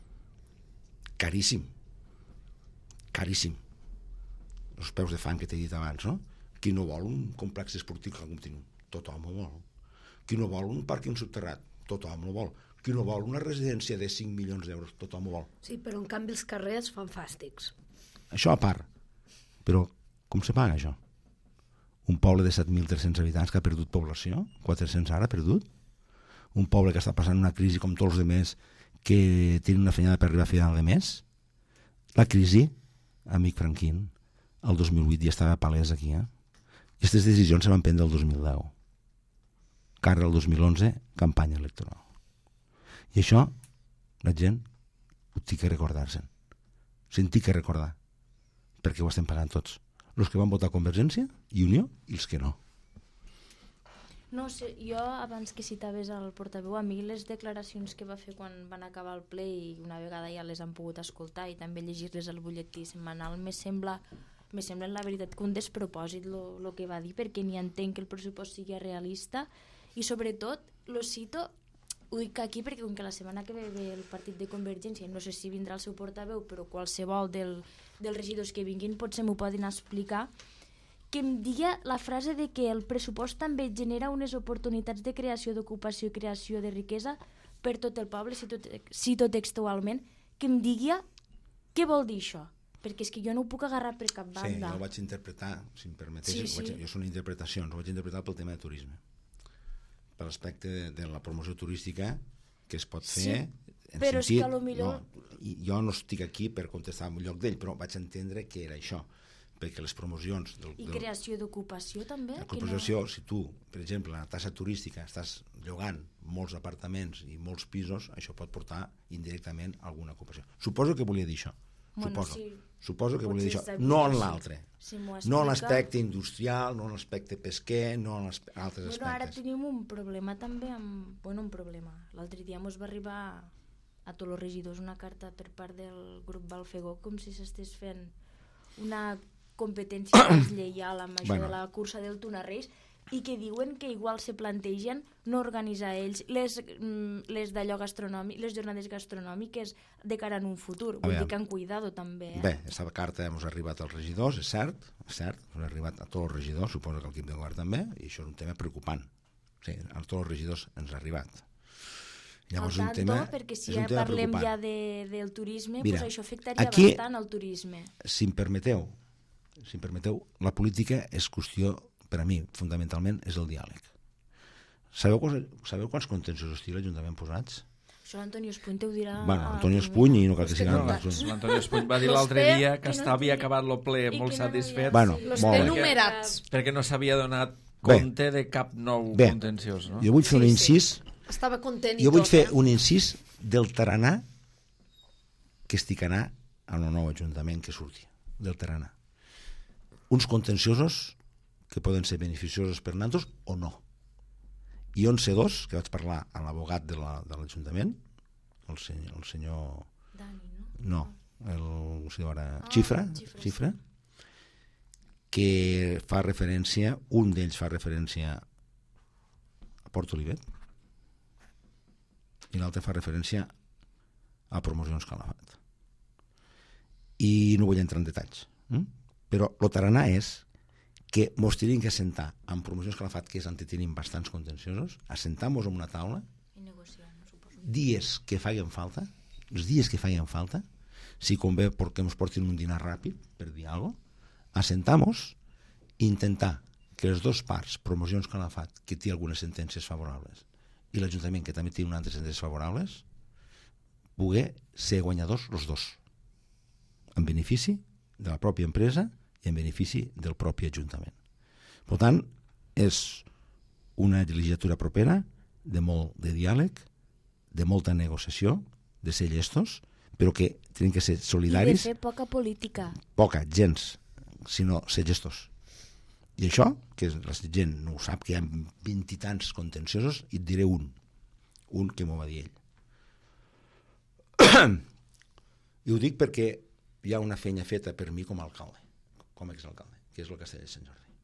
Speaker 2: Caríssim. Caríssim. Els peus de fang que t'he dit abans, no? Qui no vol un complex esportiu com tenim? Tothom ho vol. Qui no vol un pàrquing subterrat? Tothom ho vol. Qui no vol una residència de cinc milions d'euros? Tothom ho vol.
Speaker 4: Sí, però en canvi els carrers fan fàstics.
Speaker 2: Això a part. Però com se paga això? Un poble de set mil tres-cents habitants que ha perdut població, quatre-cents ara ha perdut, un poble que està passant una crisi com tots els demés, que té una feinada per arribar a final de mes. La crisi, amic Franquín, el dos mil vuit ja estava palès aquí, eh? Aquestes decisions se van prendre el dos mil deu. Cara el dos mil onze, campanya electoral. I això, la gent ho té que recordar-se'n. Se'n té que recordar, perquè ho estem pagant tots. Els que van votar Convergència i Unió i els que no.
Speaker 3: No sé, jo abans que citaves el portaveu, a mi les declaracions que va fer quan van acabar el ple i una vegada ja les han pogut escoltar i també llegir-les al butlletí setmanal, me sembla, me sembla la veritat que un despropòsit el que va dir, perquè ni entenc que el pressupost sigui realista i sobretot, lo cito, ho dic aquí perquè com que la setmana que ve ve el partit de Convergència, no sé si vindrà el seu portaveu, però qualsevol del, dels regidors que vinguin potser m'ho poden explicar, que em digui la frase de que el pressupost també genera unes oportunitats de creació d'ocupació i creació de riquesa per tot el poble, cito, cito textualment, que em digui què vol dir això, perquè és que jo no ho puc agarrar per cap banda.
Speaker 2: Sí, jo ho vaig interpretar, si em permeteix,
Speaker 3: sí, sí.
Speaker 2: Vaig, jo són interpretacions, ho vaig interpretar pel tema de turisme, per l'aspecte de, de la promoció turística que es pot fer, sí, en
Speaker 3: però
Speaker 2: sentit,
Speaker 3: és que a lo millor...
Speaker 2: no, jo no estic aquí per contestar en lloc d'ell, però vaig entendre que era això, perquè les promocions... Del,
Speaker 3: I
Speaker 2: del,
Speaker 3: creació d'ocupació també?
Speaker 2: La ocupació, no... si tu, per exemple, a la tassa turística estàs llogant molts apartaments i molts pisos, això pot portar indirectament a alguna ocupació. Suposo que volia dir això.
Speaker 3: Bueno,
Speaker 2: suposo,
Speaker 3: sí.
Speaker 2: suposo que volia dir això,
Speaker 3: sabia,
Speaker 2: no en
Speaker 3: sí.
Speaker 2: l'altre,
Speaker 3: si
Speaker 2: no en l'aspecte industrial, no en l'aspecte pesquer, no en altres
Speaker 3: bueno,
Speaker 2: aspectes.
Speaker 3: Ara tenim un problema també amb... Bueno, un problema. L'altre dia mos va arribar a tots els regidors una carta per part del grup Balfegó com si s'estés fent una competència deslleial amb això
Speaker 2: bueno.
Speaker 3: de la cursa del Tunarreis i que diuen que igual se plantegen no organitzar ells les, les d'allò gastronòmic, les jornades gastronòmiques de cara en un futur. Vull dir que han cuidado també. Eh?
Speaker 2: Bé, aquesta carta ens ha arribat als regidors, és cert, és cert, ens ha arribat a tots els regidors, suposo que al equip de govern també, i això és un tema preocupant. Sí, a tots els regidors ens ha arribat.
Speaker 3: Llavors, al tanto, un tema, perquè si ja parlem preocupant. ja de, del turisme, Mira, pues això afectaria aquí, bastant al turisme.
Speaker 2: Si em permeteu, si em permeteu, la política és qüestió, per a mi, fundamentalment, és el diàleg. Sabeu, sabeu quants contenciosos té l'Ajuntament posats?
Speaker 3: Això l'Antonio Espuny ho dirà...
Speaker 2: Bueno, Antonio Espuny i no cal que siga...
Speaker 1: No, L'Antonio Espuny va dir l'altre dia que, que no havia acabat el ple molt satisfet.
Speaker 2: Bueno,
Speaker 4: los té numerats.
Speaker 1: Perquè no s'havia donat compte de cap nou
Speaker 2: Bé,
Speaker 1: contenciós. No?
Speaker 2: Jo vull fer
Speaker 4: sí,
Speaker 2: un incís...
Speaker 4: Sí. Estava content i
Speaker 2: jo vull
Speaker 4: tot,
Speaker 2: fer
Speaker 4: eh?
Speaker 2: un incís del taranà que estic anar al nou Ajuntament que surti, del taranà. Uns contenciosos que poden ser beneficiosos per nosaltres o no. I on sé dos, que vaig parlar amb l'abogat de l'Ajuntament, el senyor, el senyor...
Speaker 3: Dani, no?
Speaker 2: No, el senyor ara...
Speaker 3: Ah,
Speaker 2: Xifra,
Speaker 3: Xifra,
Speaker 2: Xifra, que fa referència, un d'ells fa referència a Port Olivet, i l'altre fa referència a promocions Calafat. I no vull entrar en detalls, hm? Però el taranà és que mos tenim que assentar amb promocions Calafat, que és on tenim bastants contenciosos, assentar-nos en una taula,
Speaker 3: i negociar, no suposo.
Speaker 2: Dies que facin falta, els dies que facin falta, si convé perquè ens portin un dinar ràpid, per dir alguna cosa, assentar-nos i intentar que les dues parts, promocions Calafat, que té algunes sentències favorables, i l'Ajuntament, que també té unes altres sentències favorables, poder ser guanyadors els dos, en benefici de la pròpia empresa i en benefici del propi Ajuntament. Per tant, és una legislatura propera de molt de diàleg, de molta negociació, de ser llestos, però que tenen que ser solidaris.
Speaker 3: I de fer poca política.
Speaker 2: Poca, gens, sinó ser gestos. I això, que la gent no ho sap, que hi ha vint i tants contenciosos, i et diré un, un que m'ho va dir ell. I ho dic perquè hi ha una feina feta per mi com a alcalde, com a exalcalde, que és el Castell de Sant Jordi.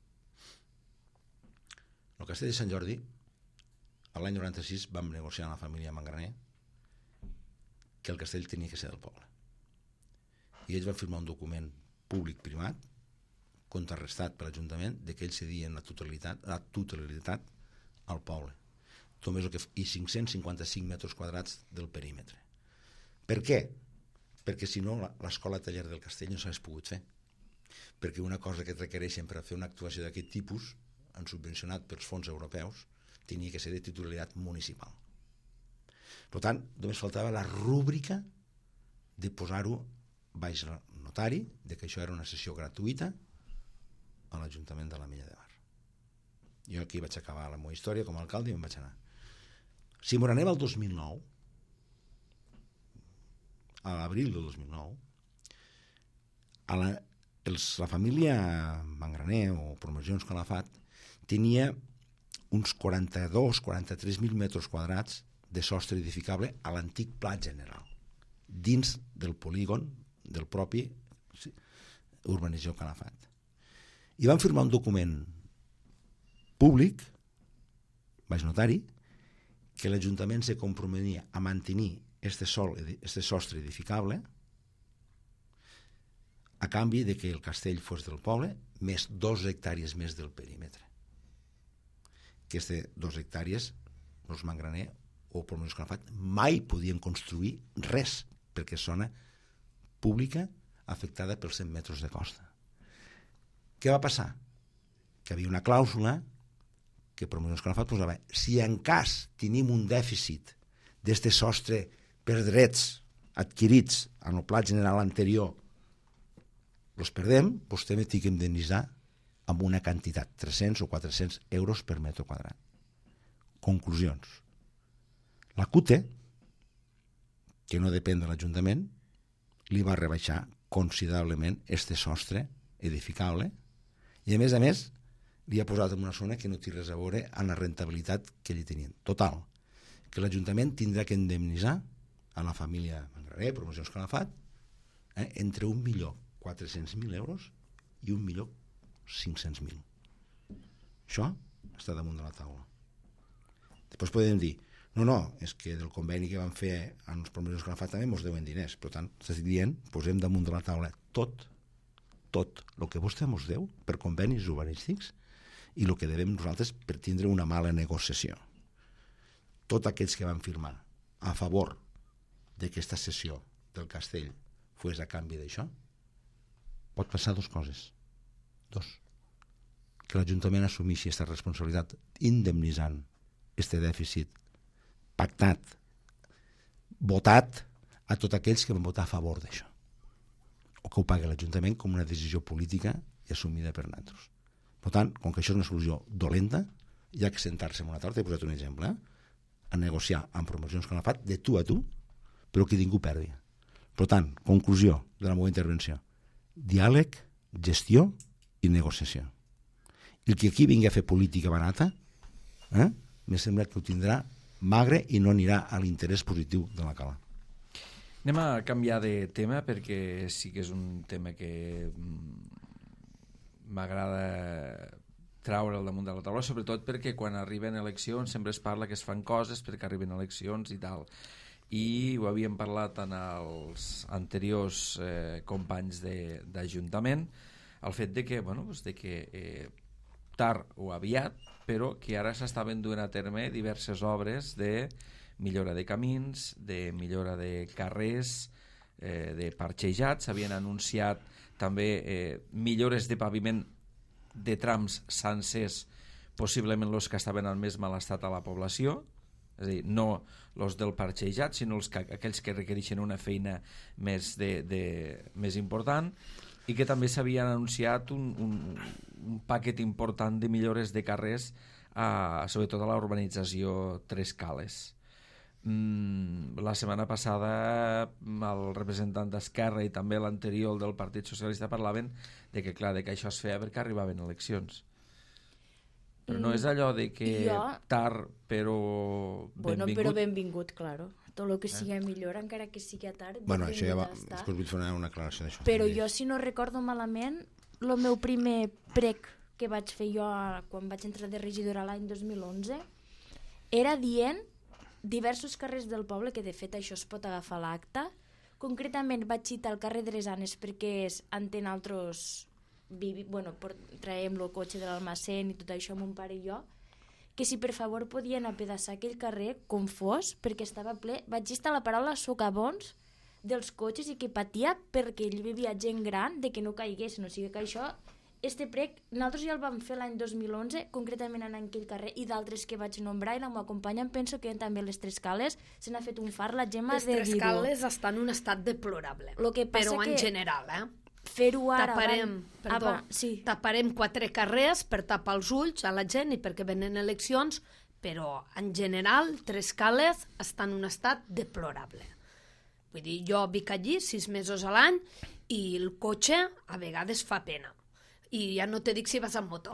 Speaker 2: El Castell de Sant Jordi, l'any noranta-sis vam negociar amb la família Mangraner que el castell tenia que ser del poble. I ells van firmar un document públic-privat contrarrestat per l'Ajuntament de que ells cedien la totalitat, la totalitat al poble. Només el que, i cinc-cents cinquanta-cinc metres quadrats del perímetre. Per què? Perquè si no l'escola taller del castell no s'hagués pogut fer. Perquè una cosa que et requereixen per a fer una actuació d'aquest tipus, en subvencionat pels fons europeus, tenia que ser de titularitat municipal. Per tant, només faltava la rúbrica de posar-ho baix notari, de que això era una sessió gratuïta a l'Ajuntament de l'Ametlla de Mar. Jo aquí vaig acabar la meva història com a alcalde i me'n vaig anar. Si m'ho anem al dos mil nou, a l'abril del dos mil nou, a la, els, la família Mangraner o Promocions Calafat tenia uns quaranta-dos a quaranta-tres mil metres quadrats de sostre edificable a l'antic Pla General, dins del polígon del propi urbanització Calafat. I van firmar un document públic, baix notari, que l'Ajuntament se comprometia a mantenir este, sol, este sostre edificable a canvi de que el castell fos del poble, més dos hectàrees més del perímetre. Aquestes dos hectàrees, els Mangraner o Promessos Calafat mai podien construir res, perquè és zona pública afectada pels cent metres de costa. Què va passar? Que havia una clàusula que Promessos Calafat posava: si en cas tenim un dèficit d'este sostre per drets adquirits en el pla general anterior, els perdem, vostè me té que indemnitzar amb una quantitat, tres-cents o quatre-cents euros per metre quadrat. Conclusions. La C U T E, que no depèn de l'Ajuntament, li va rebaixar considerablement este sostre edificable i, a més a més, li ha posat en una zona que no té res a veure amb la rentabilitat que li tenien. Total, que l'Ajuntament tindrà que indemnitzar a la família Mangraner, Promocions Calafat, eh, entre un milió quatre-cents mil euros i un milió cinc-cents mil. Això està damunt de la taula. Després podem dir, no, no, és que del conveni que van fer amb els Promocions Calafat també ens deuen diners. Per tant, estic dient, posem damunt de la taula tot, tot el que vostè ens deu per convenis urbanístics i el que devem nosaltres per tindre una mala negociació. Tots aquells que van firmar a favor d'aquesta cessió del castell fos a canvi d'això, pot passar dues coses. Dos. Que l'Ajuntament assumeixi aquesta responsabilitat indemnitzant este dèficit pactat, votat a tots aquells que van votar a favor d'això. O que ho pagui l'Ajuntament com una decisió política i assumida per nosaltres. Per tant, com que això és una solució dolenta, hi ha que sentar-se en una taula, t'he posat un exemple, eh? a negociar amb Promocions Calafat de tu a tu, però que ningú perdi. Per tant, conclusió de la meva intervenció: diàleg, gestió i negociació. El que aquí vingui a fer política barata, eh, m'ha semblat que ho tindrà magre i no anirà a l'interès positiu de la cala.
Speaker 1: Anem a canviar de tema perquè sí que és un tema que m'agrada traure al damunt de la taula, sobretot perquè quan arriben eleccions sempre es parla que es fan coses perquè arriben eleccions i tal. I ho havíem parlat en els anteriors eh, companys d'Ajuntament, el fet de que, bueno, doncs de que eh, tard o aviat, però que ara s'estaven duent a terme diverses obres de millora de camins, de millora de carrers, eh, de parxejats. S'havien anunciat també eh, millores de paviment de trams sencers, possiblement els que estaven en més mal estat a la població, és a dir, no els del parxejat, sinó els que, aquells que requereixen una feina més, de, de, més important, i que també s'havien anunciat un, un, un paquet important de millores de carrers, a, sobretot a la urbanització Tres Cales. Mm, la setmana passada el representant d'Esquerra i també l'anterior del Partit Socialista parlaven de que, clar, de que això es feia perquè arribaven eleccions. Però no és allò de que
Speaker 3: jo...
Speaker 1: tard, però
Speaker 3: bueno,
Speaker 1: benvingut.
Speaker 3: Però benvingut, claro. Tot el que sigui eh? millor, encara que sigui tard.
Speaker 2: Bueno, això ja va... Després vull fer una, una aclaració d'això.
Speaker 3: Però jo, si no recordo malament, el meu primer prec que vaig fer jo quan vaig entrar de regidora l'any dos mil onze era dient diversos carrers del poble, que de fet això es pot agafar a l'acte. Concretament vaig citar el carrer Dresanes perquè és ante altres... bueno, traiem el cotxe de l'almacén i tot això, mon pare i jo, que si per favor podien apedaçar aquell carrer com fos, perquè estava ple, vaig estar la paraula socavons dels cotxes i que patia perquè hi vivia gent gran de que no caiguessin, o sigui que això, este prec, nosaltres ja el vam fer l'any dos mil onze, concretament en aquell carrer i d'altres que vaig nombrar, i la meva companya em penso que també les Tres Cales se n'ha fet un far, la Gemma
Speaker 4: les
Speaker 3: de dir-ho.
Speaker 4: Les Tres Cales estan en un estat deplorable,
Speaker 3: Lo que passa
Speaker 4: però en
Speaker 3: que...
Speaker 4: general, eh?
Speaker 3: Fer-ho ara...
Speaker 4: Taparem,
Speaker 3: van...
Speaker 4: perdó,
Speaker 3: ah, sí.
Speaker 4: taparem quatre carrers per tapar els ulls a la gent i perquè venen eleccions, però en general Tres Cales està en un estat deplorable. Vull dir, jo vic allí sis mesos a l'any i el cotxe a vegades fa pena. I ja no te dic si vas amb moto.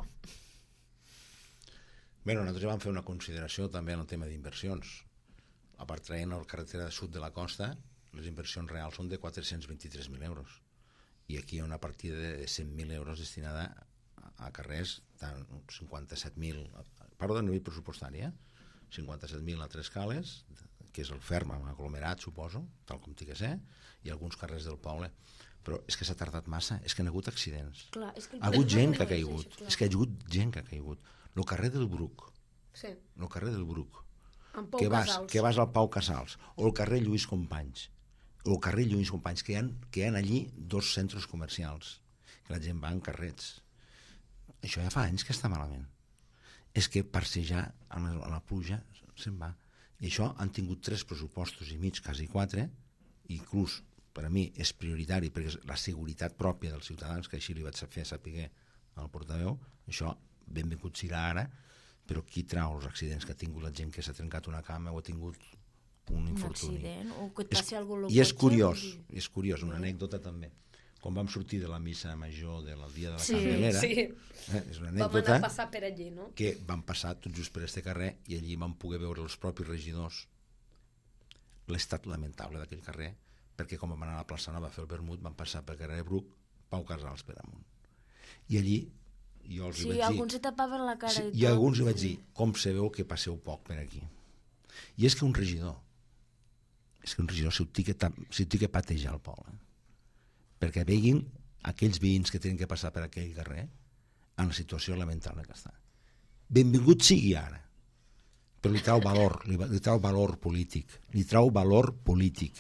Speaker 2: Bé, nosaltres vam fer una consideració també en el tema d'inversions. A part traient la carretera sud de la costa, les inversions reals són de quatre-cents vint-i-tres mil euros. I aquí hi ha una partida de cent mil euros destinada a carrers, tant cinquanta-set mil, parlo de nivell pressupostari, eh? cinquanta-set mil a Tres Cales, que és el Ferm, aglomerat, suposo, tal com té que ser, i alguns carrers del poble. Però és que s'ha tardat massa, és que hi ha hagut accidents.
Speaker 3: Clar, és que el
Speaker 2: Ha hagut
Speaker 3: problema
Speaker 2: gent
Speaker 3: no
Speaker 2: que ha
Speaker 3: és
Speaker 2: caigut,
Speaker 3: això, clar.
Speaker 2: és que hi ha hagut gent que ha caigut. El carrer del Bruc,
Speaker 4: Sí,
Speaker 2: el carrer del Bruc,
Speaker 4: amb Pau
Speaker 2: que vas,
Speaker 4: Casals.
Speaker 2: que vas al Pau Casals, o el carrer Lluís Companys, o el carrer Lluís Companys, que hi ha, que hi ha allí dos centres comercials, que la gent va en carrets. Això ja fa anys que està malament. És que parsejar a la, a la pluja se'n va. I això han tingut tres pressupostos i mig, quasi quatre, i inclús per a mi és prioritari perquè és la seguretat pròpia dels ciutadans, que així li vaig fer saber al portaveu. Això benvingut serà ara, però qui trau els accidents que ha tingut la gent que s'ha trencat una cama o ha tingut un
Speaker 3: Un
Speaker 2: infortuni?
Speaker 3: accident, o que et
Speaker 2: És-
Speaker 3: passi alguna cosa.
Speaker 2: I és curiós, és curiós, una anècdota també. Quan vam sortir de la missa major del dia de la
Speaker 3: Sí,
Speaker 2: Candelera,
Speaker 4: sí.
Speaker 2: eh, és una
Speaker 4: Vam anar
Speaker 2: anècdota
Speaker 4: a passar per allí, no?
Speaker 2: que vam passar tot just per este carrer i allí vam poder veure els propis regidors l'estat lamentable d'aquell carrer, perquè com vam anar a la plaça Nova a fer el vermut vam passar per carrer Bruc, Pau Casals per amunt. I allí jo els hi
Speaker 3: Sí,
Speaker 2: vaig dir...
Speaker 3: alguns se tapaven la cara
Speaker 2: Sí,
Speaker 3: i tot.
Speaker 2: i a alguns li vaig
Speaker 3: sí.
Speaker 2: dir, com sabeu que passeu poc per aquí? I és que un regidor, és que un regidor s'ho té que, s'ho té que patejar al poble, perquè veguin aquells veïns que tenen que passar per aquell carrer en la situació lamentable que està. Benvingut sigui ara, però li trau valor, li, li trau valor polític, li trau valor polític.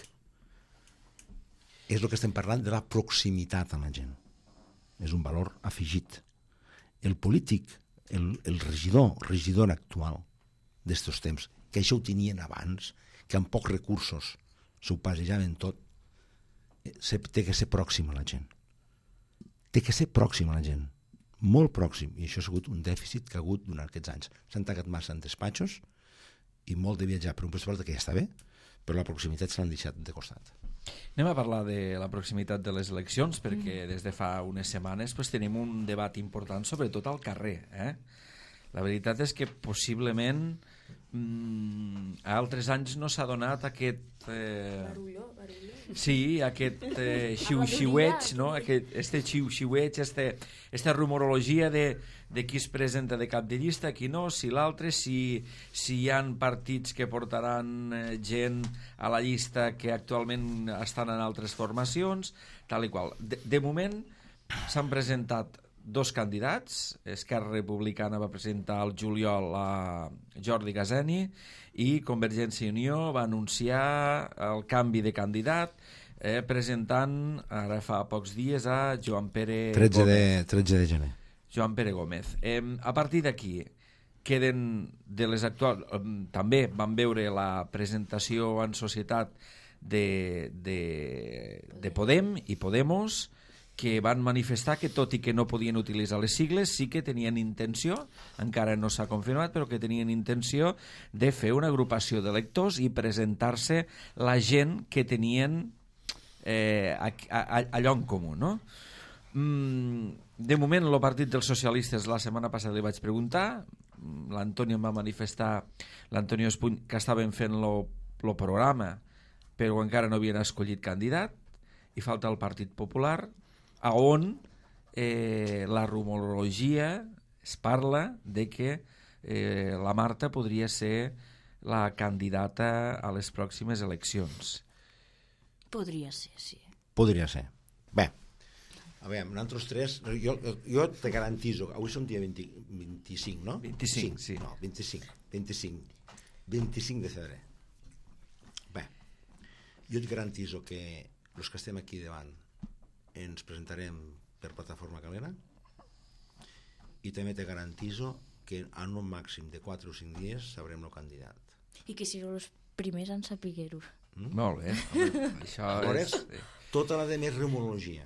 Speaker 2: És el que estem parlant de la proximitat a la gent. És un valor afegit. El polític, el, el regidor, regidor actual d'estos temps, que això ho tenien abans, que amb pocs recursos s'ho passejaven tot, se, té que ser pròxim a la gent. Té que ser pròxim a la gent. Molt pròxim. I això ha sigut un dèficit que ha hagut durant aquests anys. S'han tancat massa en despatxos i molt de viatjar per un pressupost que ja està bé, però la proximitat se l'han deixat de costat.
Speaker 1: Anem a parlar de la proximitat de les eleccions, perquè des de fa unes setmanes pues, tenim un debat important, sobretot al carrer. Eh? La veritat és que possiblement mm, a altres anys no s'ha donat aquest... Eh,
Speaker 3: Barulló, barulló.
Speaker 1: sí, aquest eh, xiu-xiueig, no? Aquest, este xiu-xiueig, este, esta rumorologia de, de qui es presenta de cap de llista, qui no, si l'altre, si, si hi han partits que portaran eh, gent a la llista que actualment estan en altres formacions, tal i qual. De, de moment s'han presentat dos candidats. Esquerra Republicana va presentar al juliol a Jordi Gazeni i Convergència i Unió va anunciar el canvi de candidat eh, presentant ara fa pocs dies a Joan Pere
Speaker 2: tretze de,
Speaker 1: Gómez.
Speaker 2: tretze de gener.
Speaker 1: Joan Pere Gómez. Eh, a partir d'aquí queden de les actuals... Eh, també van veure la presentació en societat de, de, de Podem i Podemos, que van manifestar que tot i que no podien utilitzar les sigles sí que tenien intenció, encara no s'ha confirmat, però que tenien intenció de fer una agrupació d'electors i presentar-se la gent que tenien eh, a, a, allò en comú, no? Mm, de moment, el Partit dels Socialistes la setmana passada li vaig preguntar, l'Antonio em va manifestar, l'Antonio Espuny, que estaven fent el programa, però encara no havien escollit candidat, i falta el Partit Popular, a on eh, la rumorologia es parla de que eh, la Marta podria ser la candidata a les pròximes eleccions.
Speaker 3: Podria ser, sí.
Speaker 2: Podria ser. Bé, a veure, nosaltres tres, jo, jo te garantizo, avui som dia vint, vint-i-cinc, no?
Speaker 1: vint-i-cinc, sí.
Speaker 2: No, vint-i-cinc, vint-i-cinc, vint-i-cinc de febrer. Bé, jo et garantizo que els que estem aquí davant ens presentarem per Plataforma Calera i també te garantizo que en un màxim de quatre o cinc dies sabrem el candidat.
Speaker 3: I que sigueu els primers en saber-ho.
Speaker 1: Mm? Molt bé. Home, això
Speaker 2: Llavors,
Speaker 1: és...
Speaker 2: tota la de més rumorologia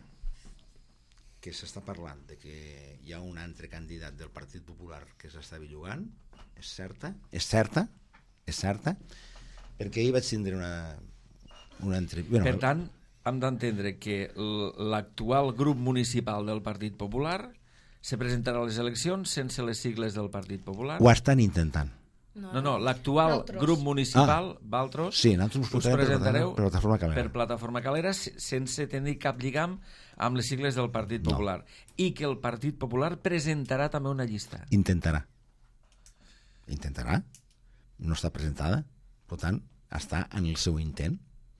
Speaker 2: que s'està parlant de que hi ha un altre candidat del Partit Popular que s'està bellugant, és certa, és certa, és certa, perquè ahir vaig tindre una, una entrevista... Bueno,
Speaker 1: Per tant, hem d'entendre que l'actual grup municipal del Partit Popular se presentarà a les eleccions sense les sigles del Partit Popular.
Speaker 2: ho estan intentant.
Speaker 1: No, no, l'actual
Speaker 4: Valtros.
Speaker 1: grup municipal, ah, Valtros,
Speaker 2: Sí, nosaltres ens
Speaker 1: us
Speaker 2: presentareu
Speaker 1: presentareu
Speaker 2: per Plataforma Calera.
Speaker 1: per Plataforma Calera sense tenir cap lligam amb les sigles del Partit
Speaker 2: No.
Speaker 1: Popular. I que el Partit Popular presentarà també una llista.
Speaker 2: Intentarà. Intentarà. No està presentada. Per tant, està en el seu intent.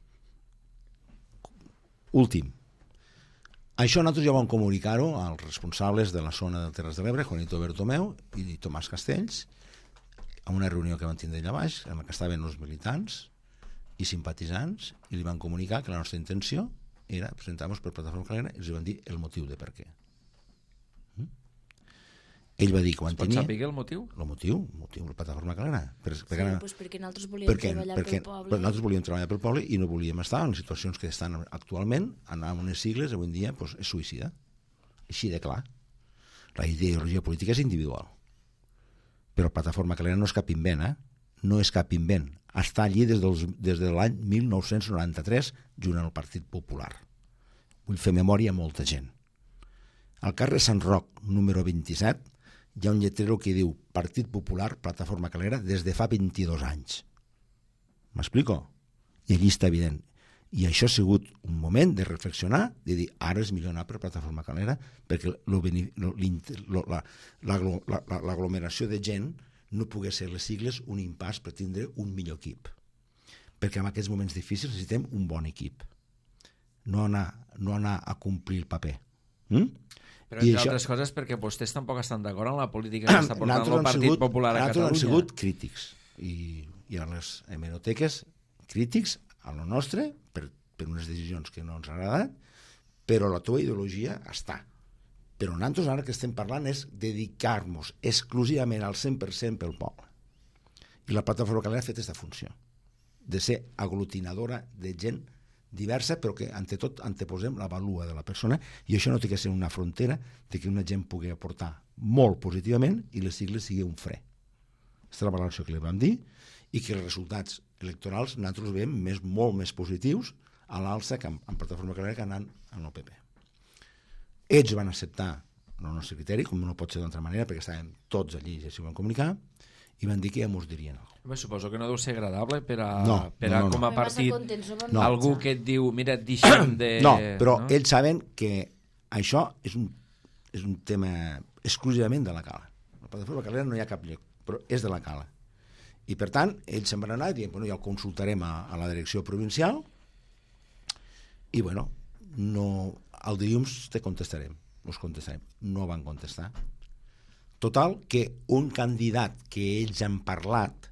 Speaker 2: Últim. Això nosaltres ja vam comunicar-ho als responsables de la zona de Terres de l'Ebre, Juanito Bertomeu i Tomàs Castells, a una reunió que van tindre allà baix, en la que estaven els militants i simpatitzants, i li van comunicar que la nostra intenció era presentar-nos per Plataforma Calera, i els van dir el motiu de per què. Mm? Ell va dir que ho entenia.
Speaker 1: Pots saber el motiu?
Speaker 2: El motiu, el motiu de la Plataforma Calera. Per,
Speaker 3: Sí,
Speaker 2: per,
Speaker 3: doncs perquè nosaltres volíem
Speaker 2: perquè,
Speaker 3: treballar
Speaker 2: perquè,
Speaker 3: pel poble.
Speaker 2: perquè nosaltres volíem treballar pel poble i no volíem estar en les situacions que estan actualment, anar amb unes sigles, avui en dia, doncs, és suïcida. Així de clar. La ideologia política és individual. Però la Plataforma Calera no és cap invent, eh? No és cap invent. Està allí des, dels, des de l'any mil nou-cents noranta-tres junt al Partit Popular. Vull fer memòria a molta gent. Al carrer Sant Roc, número vint-i-set, hi ha un lletrero que diu Partit Popular, Plataforma Calera, des de fa vint-i-dos anys. M'explico? I allí està evident. I això ha sigut un moment de reflexionar, de dir, ara és millor anar per Plataforma Calera, perquè l'aglomeració de gent no pogués ser les sigles un impàs per tindre un millor equip. Perquè en aquests moments difícils necessitem un bon equip. No anar, no anar a complir el paper. Mm?
Speaker 1: Però entre altres coses perquè vostès tampoc estan d'acord en la política que està portant el Partit Popular a Catalunya.
Speaker 2: Nosaltres hem sigut crítics i, i a les hemeroteques crítics a lo nostre per, per unes decisions que no ens han agradat, però la teva ideologia està. Però nosaltres ara que estem parlant és dedicar-nos exclusivament al cent per cent pel poble. I la Plataforma Calera ha fet aquesta funció, de ser aglutinadora de gent diversa, però que ante tot anteposem la valua de la persona, i això no té que ser una frontera de que una gent pugui aportar molt positivament i les sigles sigui un fre. Aquesta és la valoració que li vam dir, i que els resultats electorals nosaltres els veiem més, molt més positius a l'alça que en, en Plataforma Calera que anant en el P P. Ells van acceptar el nostre criteri, com no pot ser d'altra manera, perquè estàvem tots allí i així ho van comunicar, i van dir que ja mos dirien alguna cosa.
Speaker 1: Bé, suposo que no deu ser agradable per a,
Speaker 2: no,
Speaker 1: per
Speaker 2: no,
Speaker 1: a
Speaker 2: no,
Speaker 1: com a
Speaker 2: no.
Speaker 1: partit
Speaker 2: no.
Speaker 1: algú que et diu, mira, et deixem de...
Speaker 2: No, però
Speaker 1: no?
Speaker 2: ells saben que això és un, és un tema exclusivament de la Cala. La Plataforma Calera no hi ha cap lloc, però és de la Cala. I per tant, ells se'n van anar i diuen, bueno, ja ho consultarem a, a la direcció provincial i, bueno, no, el dilluns te contestarem, us contestarem. No van contestar. Total, que un candidat que ells han parlat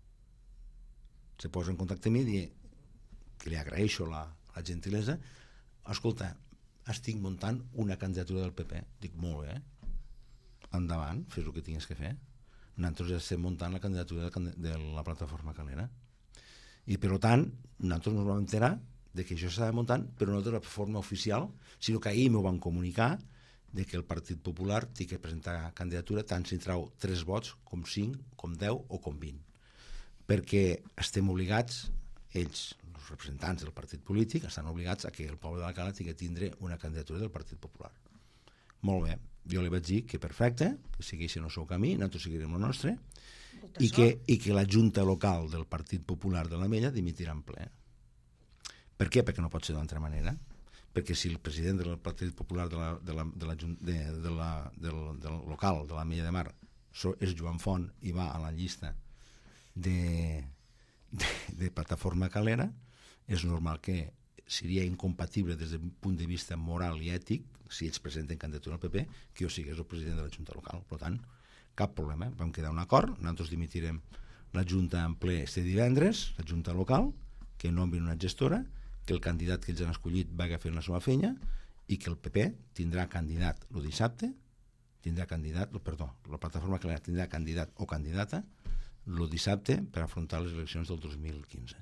Speaker 2: se posa en contacte amb mi i diu que li agraeixo la, la gentilesa, escolta, estic muntant una candidatura del P P. Dic, molt bé, endavant, fes el que tinguis que fer. Nosaltres ja estem muntant la candidatura de, de la Plataforma Calera. I per tant, nosaltres ens vam enterar de que això s'estava muntant, però no de la forma oficial, sinó que ahir m'ho van comunicar de que el Partit Popular té que presentar candidatura tant si trau tres vots, com cinc, com deu o com vint. Perquè estem obligats, ells, els representants del partit polític, estan obligats a que el poble de la Cala tingui que tindre una candidatura del Partit Popular. Molt bé, jo li vaig dir que perfecte, que segueixin el seu camí, nosaltres seguirem el nostre, i que, i que la Junta Local del Partit Popular de l'Ametlla dimitirà en ple. Per què? Perquè no pot ser d'altra manera. Perquè si el president del Partit Popular de la, de la, de la, de, de la, del, del local de l'Ametlla de Mar és Joan Font i va a la llista de, de, de Plataforma Calera, és normal que seria incompatible des del punt de vista moral i ètic, si ells presenten candidatura al P P, que jo sigués el president de la Junta Local. Per tant, cap problema. Vam quedar un acord, nosaltres dimitirem la Junta en ple este divendres, la Junta Local, que nombrin una gestora, que el candidat que ells han escollit va fer la seva feina i que el P P tindrà candidat el dissabte, tindrà candidat, perdó, la Plataforma Calera tindrà candidat o candidata el dissabte per afrontar les eleccions del dos mil quinze.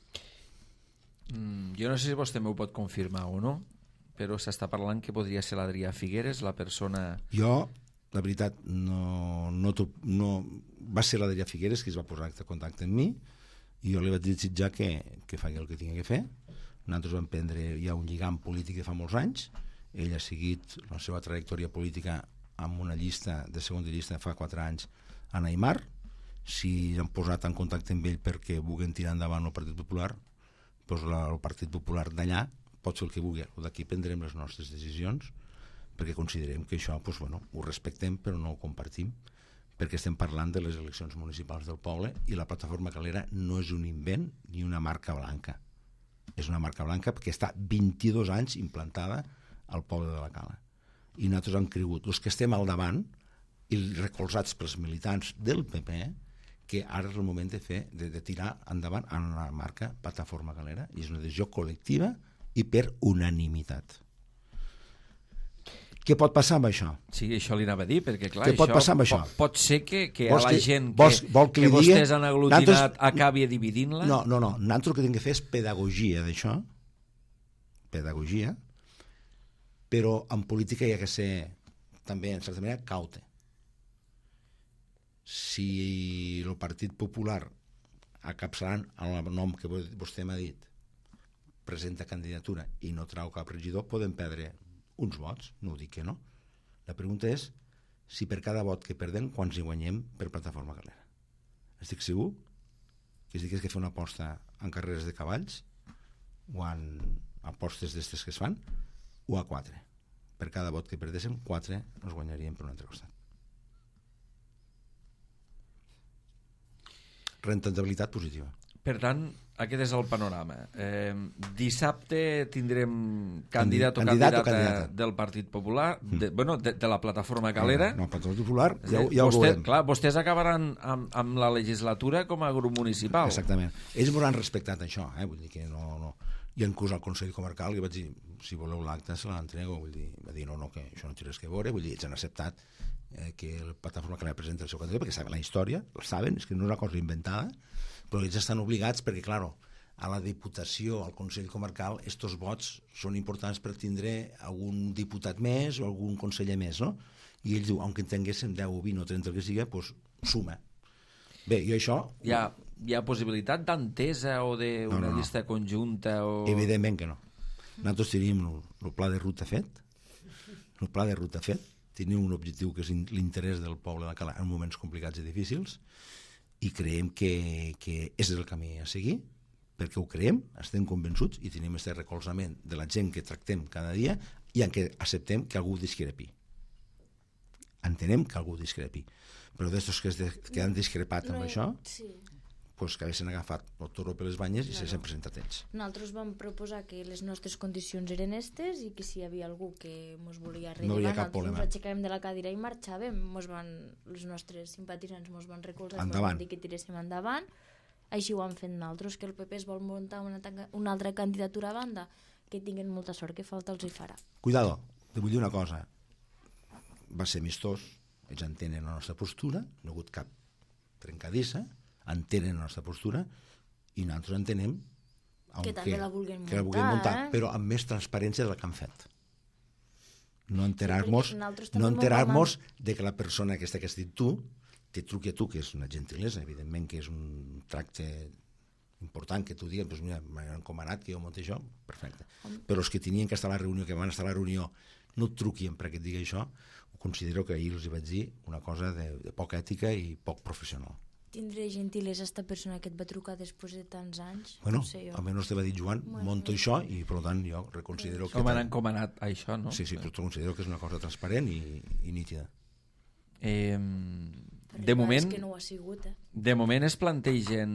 Speaker 1: Mm, jo no sé si vostè m'ho pot confirmar o no, però s'està parlant que podria ser l'Adrià Figueres, la persona...
Speaker 2: Jo, la veritat, no, no, no va ser l'Adrià Figueres qui es va posar en contacte amb mi i jo li vaig desitjar que, que faci el que tingui que fer. Nosaltres vam prendre ja un lligam polític de fa molts anys, ell ha seguit la seva trajectòria política amb una llista de segona llista fa quatre anys a Neymar. Si han posat en contacte amb ell perquè vulguin tirar endavant el Partit Popular, doncs la, el Partit Popular d'allà pot fer el que vulgui. D'aquí prendrem les nostres decisions perquè considerem que això doncs, bueno, ho respectem però no ho compartim, perquè estem parlant de les eleccions municipals del poble i la plataforma Calera no és un invent ni una marca blanca. És una marca blanca perquè està vint-i-dos anys implantada al poble de la Cala. I nosaltres hem cregut, els que estem al davant i recolzats pels militants del P P, que ara és el moment de fer, de, de tirar endavant en la marca plataforma Calera, i és una decisió col·lectiva i per unanimitat. Què pot passar amb això?
Speaker 1: Sí, això li anava a dir, perquè clar,
Speaker 2: Què pot
Speaker 1: això
Speaker 2: passar amb això?
Speaker 1: Pot, pot ser que, que a
Speaker 2: Vols
Speaker 1: la
Speaker 2: que-
Speaker 1: gent que,
Speaker 2: vols- vol que
Speaker 1: que
Speaker 2: li
Speaker 1: vostès
Speaker 2: digui-
Speaker 1: han aglutinat
Speaker 2: Nosaltres-
Speaker 1: acabi dividint-la?
Speaker 2: No, no, no. Nosaltres el que hem de fer és pedagogia d'això, pedagogia, però en política hi ha que ser també, en certa manera, caute. Si el Partit Popular, acapçalant el nom que vostè m'ha dit, presenta candidatura i no trau cap regidor, poden perdre uns vots, no ho dic que no. La pregunta és si per cada vot que perdem, quants hi guanyem per plataforma Calera. Estic segur que si digués que fer una aposta en carreres de cavalls o en apostes d'estes que es fan, o a quatre. Per cada vot que perdéssim, quatre ens guanyaríem per un altre costat. Rentabilitat positiva.
Speaker 1: Per tant, aquest és el panorama. Eh, dissabte tindrem candidat o
Speaker 2: Candidat o
Speaker 1: candidata
Speaker 2: candidata.
Speaker 1: del Partit Popular, de, bueno, de, de la plataforma Calera.
Speaker 2: No, no, el Partit Popular ja, ho- ja ho
Speaker 1: Vostè,
Speaker 2: veurem.
Speaker 1: clar, vostès acabaran amb, amb la legislatura com a grup municipal.
Speaker 2: Exactament. Ells m'ho han respectat, això, eh? Vull dir que no, no... I inclús al Consell Comarcal li vaig dir, si voleu l'acte se l'entrego, vull dir, va dir no, no, que això no té res que veure, vull dir, ells han acceptat eh, que el plataforma que presenta el seu candidat, perquè saben la història, la saben, és que no és una cosa inventada, però ells estan obligats perquè, clar, a la Diputació, al Consell Comarcal, estos vots són importants per tindre algun diputat més o algun conseller més, no? I ells diu, aunque en tinguéssim deu, vint o trenta, el que sigui, doncs suma. Bé, jo això...
Speaker 1: Hi ha, hi ha possibilitat d'entesa o d'una
Speaker 2: No, no, no.
Speaker 1: llista conjunta? O...
Speaker 2: Evidentment que no. Nosaltres tenim el, el pla de ruta fet, el pla de ruta fet, tenim un objectiu que és in- l'interès del poble de Cala en moments complicats i difícils, i creiem que, que és el camí a seguir, perquè ho creiem, estem convençuts i tenim aquest recolzament de la gent que tractem cada dia i en què acceptem que algú discrepi. Entenem que algú discrepi. Però d'estos que, es de, que han discrepat amb
Speaker 3: No,
Speaker 2: això,
Speaker 3: sí.
Speaker 2: pues, que haguessin agafat el toro per les banyes i
Speaker 3: Claro.
Speaker 2: s'han presentat ells.
Speaker 3: Nosaltres vam proposar que les nostres condicions eren estes i que si hi havia algú que mos volia
Speaker 2: No hi
Speaker 3: rellevar,
Speaker 2: havia cap
Speaker 3: nosaltres
Speaker 2: problema.
Speaker 3: ens aixecàvem de la cadira i marxàvem. Mos van, els nostres simpatitzants mos van recolzar, mos
Speaker 2: Endavant.
Speaker 3: van dir que tiréssim endavant. Així ho han fet nosaltres, que el P P es vol muntar una, tanga- una altra candidatura a banda, que tinguin molta sort, que falta els hi farà.
Speaker 2: Cuidado, te vull dir una cosa. Va ser amistós, ells entenen la nostra postura, no ha hagut cap trencadissa, entenen la nostra postura i nosaltres entenem
Speaker 3: Que també la vulguin
Speaker 2: que la vulguin
Speaker 3: muntar,
Speaker 2: muntar,
Speaker 3: eh?
Speaker 2: però amb més transparència del que han fet. No enterar-nos
Speaker 3: perquè nosaltres també
Speaker 2: no
Speaker 3: mos
Speaker 2: enterar-nos de que la persona aquesta que has dit tu te truqui a tu, que és una gentilesa, evidentment que és un tracte important que tu digues, doncs mira, m'han encomanat que jo monti això, perfecte. Però els que tenien que estar a la reunió, que van estar a la reunió, no et truquien perquè et digui això, ho considero que ahir els hi vaig dir una cosa de, de poca ètica i poc professional.
Speaker 3: Tindré gentilesa esta persona que et va trucar després de tants anys?
Speaker 2: Bueno,
Speaker 3: no sé jo.
Speaker 2: almenys te va dir Joan,
Speaker 3: Bueno,
Speaker 2: monto això i per tant jo reconsidero que...
Speaker 1: Com han encomanat això, no?
Speaker 2: Sí, sí, però considero que és una cosa transparent i, i nítida.
Speaker 1: Eh,
Speaker 3: Però
Speaker 1: de
Speaker 3: clar,
Speaker 1: moment,
Speaker 3: És que no ho ha sigut, eh?
Speaker 1: de moment es plantegen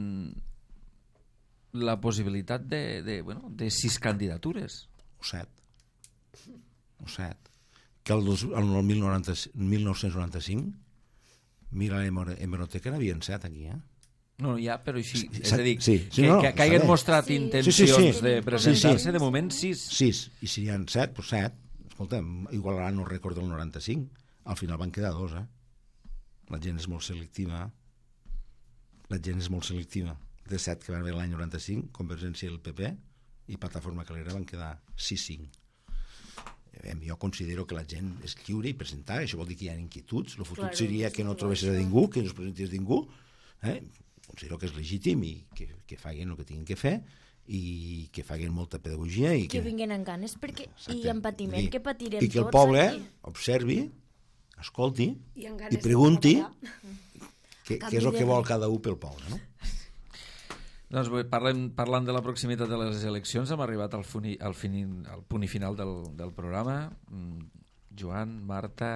Speaker 1: la possibilitat de, de, bueno, de sis candidatures.
Speaker 2: O set. O set. Que el, dos, el mil nou-cents noranta-cinc, mira l'hemeroteca, n'havien set aquí, eh?
Speaker 1: No, ja, però així,
Speaker 2: Sí,
Speaker 1: és a dir,
Speaker 2: sí, sí,
Speaker 1: que,
Speaker 2: no,
Speaker 1: que, que
Speaker 2: està
Speaker 1: hagin
Speaker 2: bé.
Speaker 1: mostrat
Speaker 3: Sí.
Speaker 1: intencions
Speaker 2: Sí, sí, sí.
Speaker 1: de presentar-se,
Speaker 2: Sí, sí.
Speaker 1: de moment sis.
Speaker 2: Sis. I si n'hi ha set, doncs set. Escolta, igualaran el rècord del noranta-cinc. Al final van quedar dos, eh? La gent és molt selectiva. La gent és molt selectiva. De set que van haver l'any noranta-cinc, Convergència i el P P, i Plataforma Calera van quedar sis cinc. Jo considero que la gent és lliure i presentar, això vol dir que hi ha inquietuds, el futur
Speaker 3: Claro,
Speaker 2: seria que no
Speaker 3: sí,
Speaker 2: trobessis a
Speaker 3: això.
Speaker 2: ningú, que no es presentés ningú, eh? Considero que és legítim i que, que facin el que tinguin que fer i que facin molta pedagogia i
Speaker 3: Que
Speaker 2: que,
Speaker 3: vinguin en ganes, perquè
Speaker 2: Exacte.
Speaker 3: i en patiment,
Speaker 2: I-
Speaker 3: que patirem
Speaker 2: i que el
Speaker 3: tots
Speaker 2: poble
Speaker 3: aquí.
Speaker 2: observi, escolti
Speaker 4: I, amb ganes
Speaker 2: i
Speaker 4: de
Speaker 2: pregunti
Speaker 4: treballar.
Speaker 2: què
Speaker 3: A
Speaker 2: què és el
Speaker 3: canvi
Speaker 2: que
Speaker 3: de
Speaker 2: vol
Speaker 3: res.
Speaker 2: cada un pel poble, no?
Speaker 1: Doncs bé, parlem, parlant de la proximitat de les eleccions, hem arribat al, funi, al, fini, al punt i final del, del programa. Mm, Joan, Marta,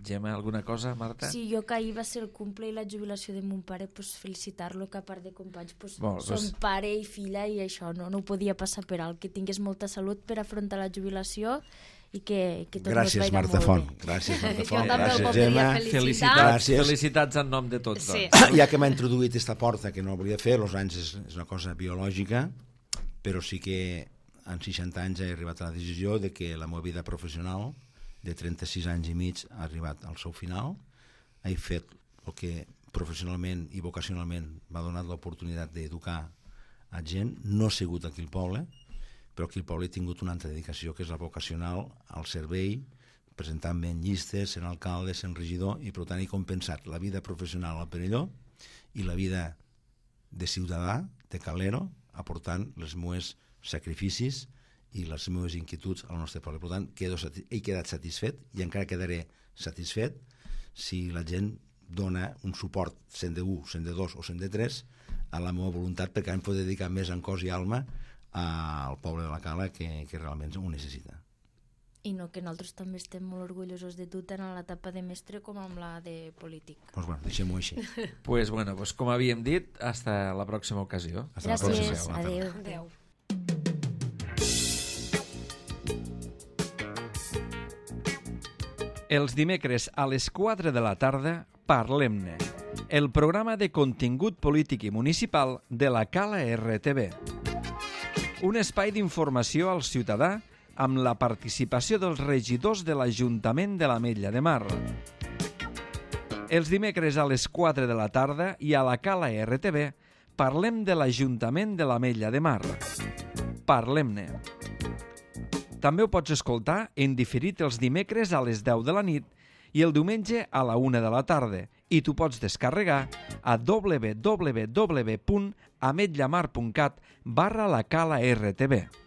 Speaker 1: Gemma, alguna cosa, Marta?
Speaker 3: Sí, jo que ahir va ser el cumple i la jubilació de mon pare, pues, felicitar-lo, que a part de companys pues,
Speaker 1: Bon,
Speaker 3: som
Speaker 1: doncs-
Speaker 3: pare i filla i això no, no ho podia passar per alt, que tingués molta salut per afrontar la jubilació i que, que tot
Speaker 2: Gràcies,
Speaker 3: nos vagi
Speaker 2: Marta
Speaker 3: molt
Speaker 2: Font.
Speaker 3: bé.
Speaker 2: Gràcies, Marta
Speaker 4: Jo
Speaker 2: Font.
Speaker 4: també el
Speaker 2: Gràcies,
Speaker 4: voldria
Speaker 2: Gemma.
Speaker 4: felicitar.
Speaker 1: Felicitats,
Speaker 2: Gràcies.
Speaker 1: felicitats en nom de tots.
Speaker 4: Sí.
Speaker 1: Doncs.
Speaker 2: Ja que m'ha introduït aquesta porta, que no volia fer, els anys és, és una cosa biològica, però sí que en seixanta anys he arribat a la decisió de que la meva vida professional de trenta-sis anys i mig ha arribat al seu final. He fet el que professionalment i vocacionalment m'ha donat l'oportunitat d'educar a gent. No he sigut aquí al poble, però aquí al poble he tingut una altra dedicació, que és la vocacional al servei, presentant-me en llistes, sent alcalde, sent regidor, i per tant he compensat la vida professional al Perelló i la vida de ciutadà, de calero, aportant els meus sacrificis i les meves inquietuds al nostre poble. Per tant, quedo, he quedat satisfet i encara quedaré satisfet si la gent dona un suport cent de u, cent de dos o cent de tres a la meva voluntat, perquè em pot dedicar més en cos i alma al poble de la Cala, que, que realment ho necessita.
Speaker 3: I no, que nosaltres també estem molt orgullosos de tu, tant a l'etapa de mestre com amb la de polític.
Speaker 2: Doncs bueno, deixem-ho així.
Speaker 1: Pues bueno, pues com havíem dit, hasta la pròxima ocasió.
Speaker 2: Hasta la pròxima.
Speaker 3: Gràcies,
Speaker 2: Bona tarda.
Speaker 3: adéu.
Speaker 4: Adéu.
Speaker 1: Els dimecres a les quatre de la tarda, Parlem-ne, el programa de contingut polític i municipal de la Cala R T V. Un espai d'informació al ciutadà amb la participació dels regidors de l'Ajuntament de l'Ametlla de Mar. Els dimecres a les quatre de la tarda i a la Cala R T V parlem de l'Ajuntament de l'Ametlla de Mar. Parlem-ne. També ho pots escoltar en diferit els dimecres a les deu de la nit i el diumenge a la una de la tarda, i t'ho pots descarregar a w w w punt ametlamar punt cat barra la cala R T V.